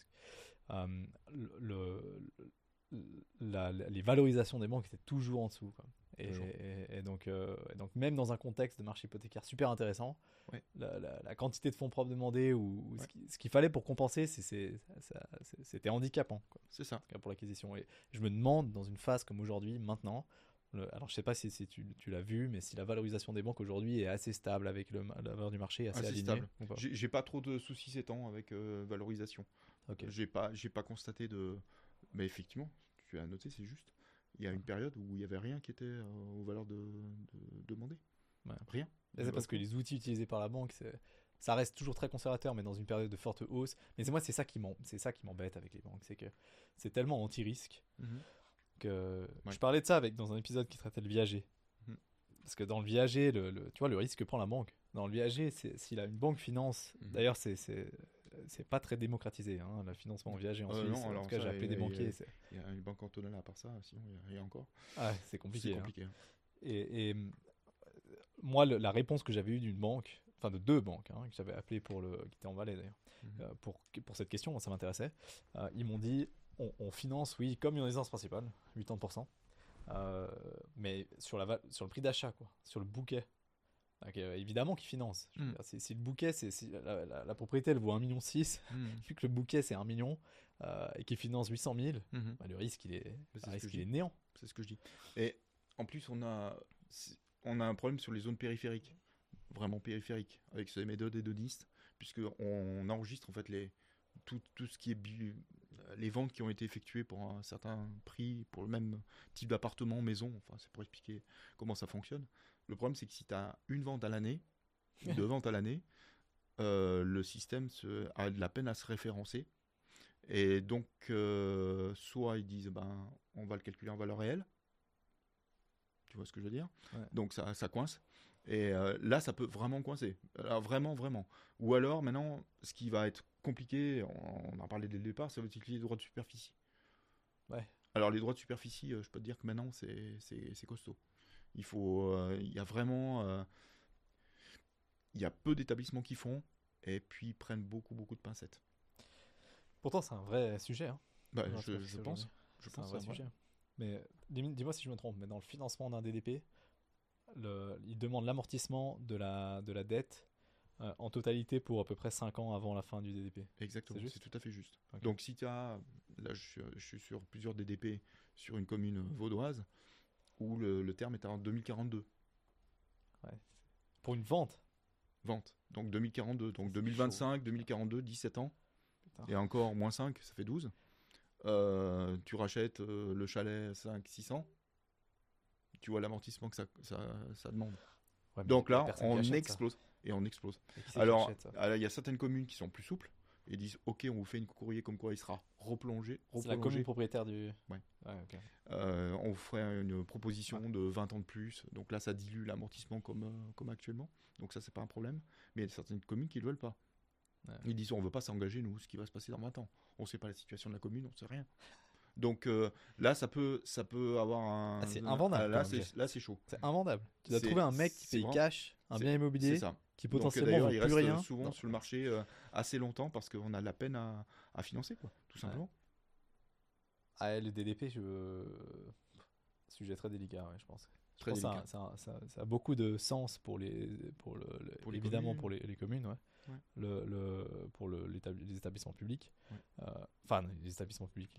Les valorisations des banques étaient toujours en dessous. Quoi. Et donc même dans un contexte de marché hypothécaire super intéressant, la quantité de fonds propres demandés ou ce qu'il fallait pour compenser, c'était handicapant. Quoi. C'est ça. Pour l'acquisition. Et je me demande, dans une phase comme aujourd'hui, maintenant, alors je sais pas si tu l'as vu, mais si la valorisation des banques aujourd'hui est assez stable avec la valeur du marché assez alignée. Stable. J'ai pas trop de soucis ces temps avec valorisation. Okay. J'ai pas constaté de. Mais effectivement, tu as noté, c'est juste. Il y a une période où il n'y avait rien qui était aux valeurs demandées. Ouais. Rien. Et c'est parce que les outils utilisés par la banque, ça reste toujours très conservateur, mais dans une période de forte hausse. Mais c'est ça qui m'embête avec les banques, c'est que c'est tellement anti-risque que je parlais de ça dans un épisode qui traitait le viager. Parce que dans le viager, tu vois le risque que prend la banque. Dans le viager, si une banque finance, d'ailleurs c'est pas très démocratisé, hein, le financement en viager en Suisse. En tout cas, j'ai appelé des banquiers. Il y a une banque cantonale à part ça, sinon il n'y a rien encore. Ah, c'est compliqué. C'est compliqué. Hein. Et moi, la réponse que j'avais eue d'une banque, enfin de deux banques, que j'avais appelé qui étaient en Valais d'ailleurs, pour cette question, ça m'intéressait. Ils m'ont dit, on finance, oui, comme une résidence principale, 80%, mais sur le prix d'achat, quoi, sur le bouquet. Donc, évidemment qu'ils financent. Si le bouquet, si la propriété elle vaut 1,6 million, vu que le bouquet c'est 1 million et qu'ils financent 800 000, le risque il est néant. C'est ce que je dis. Et en plus, on a un problème sur les zones périphériques, vraiment périphériques, avec ces méthodes hédonistes, puisqu'on enregistre en fait tout ce qui est les ventes qui ont été effectuées pour un certain prix, pour le même type d'appartement, maison, enfin c'est pour expliquer comment ça fonctionne. Le problème c'est que si tu as une vente à l'année, ou deux ventes à l'année, le système a de la peine à se référencer. Et donc, soit ils disent, on va le calculer en valeur réelle, tu vois ce que je veux dire ? Donc ça coince. Et là, ça peut vraiment coincer. Alors, vraiment, vraiment. Ou alors, maintenant, ce qui va être compliqué, on en parlait dès le départ, ça va être les droits de superficie. Ouais. Alors, les droits de superficie, je peux te dire que maintenant, c'est costaud. Il y a vraiment... il y a peu d'établissements qui font, et puis ils prennent beaucoup, beaucoup de pincettes. Pourtant, c'est un vrai sujet. Hein. Je pense. C'est un vrai sujet. Mais dis-moi si je me trompe, mais dans le financement d'un DDP, il demande l'amortissement de la dette en totalité pour à peu près 5 ans avant la fin du DDP. Exactement, C'est juste c'est tout à fait juste. Ok. Donc si tu as, là je suis sur plusieurs DDP sur une commune vaudoise où le terme est en 2042. Pour une vente. Vente. Donc 2042. Donc C'est 2025, 2042, 17 ans. Putain. Et encore moins 5, ça fait 12. Tu rachètes le chalet 500-600. Tu vois l'amortissement que ça demande. Ouais, mais Donc y a là, personne qui on achète ça. explose. Et on explose. Et qui c'est qui Alors, achète ça il y a certaines communes qui sont plus souples et disent ok, on vous fait une courrier comme quoi il sera replongé. C'est la commune propriétaire du. Ouais. Ok. On vous ferait une proposition de 20 ans de plus. Donc là, ça dilue l'amortissement comme actuellement. Donc ça, c'est pas un problème. Mais il y a certaines communes qui ne le veulent pas. Ouais. Ils disent on ne veut pas s'engager, nous, ce qui va se passer dans 20 ans. On ne sait pas la situation de la commune, on ne sait rien. Donc là, ça peut avoir un. Ah, c'est invendable, Là, quand même, là, c'est chaud. C'est invendable. Tu dois C'est- trouver un mec qui c'est paye vraiment- cash un c'est- bien C'est immobilier ça. qui Donc, potentiellement d'ailleurs, vaut il plus reste rien. souvent Non. sur le marché assez longtemps parce qu'on a de la peine à financer, quoi, tout simplement. Ah, le DDP, sujet très délicat, ouais, je pense. Je Très pense que délicat. ça a beaucoup de sens pour les évidemment communes. pour les communes, ouais. Ouais. Pour les établissements publics. Ouais. Enfin, les établissements publics,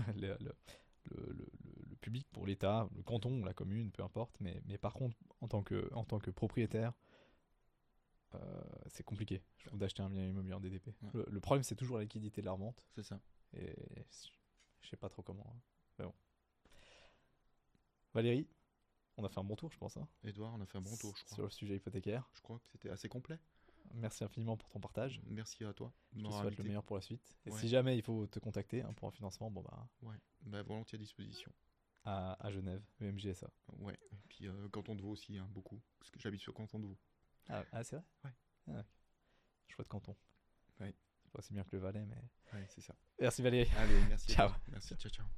le public pour l'État, le canton ou la commune, peu importe. Mais par contre, en tant que propriétaire, c'est compliqué, je trouve, d'acheter un bien immobilier en DDP. Ouais. Le problème, c'est toujours la liquidité de la revente. C'est ça. Et je sais pas trop comment, hein. Mais bon. Valérie, on a fait un bon tour, je pense, hein, Edouard, on a fait un bon tour, je sur crois. le sujet hypothécaire. Je crois que c'était assez complet. Merci infiniment pour ton partage. Merci à toi. de Je te m'avoir souhaite le invité. meilleur pour la suite. Et Ouais. si jamais il faut te contacter, hein, pour un financement, bon bah Ouais, volontiers à disposition. à Genève, EMJSA. Ouais, et puis Canton de Vaud aussi, hein, beaucoup. Parce que j'habite sur Canton de Vaud. Ah, c'est vrai? Ouais. Ah, ok. Chouette canton. Ouais. C'est pas aussi bien que le Valais, mais. Ouais, c'est ça. Merci Valérie. Allez, merci. Ciao. Merci, ciao, ciao.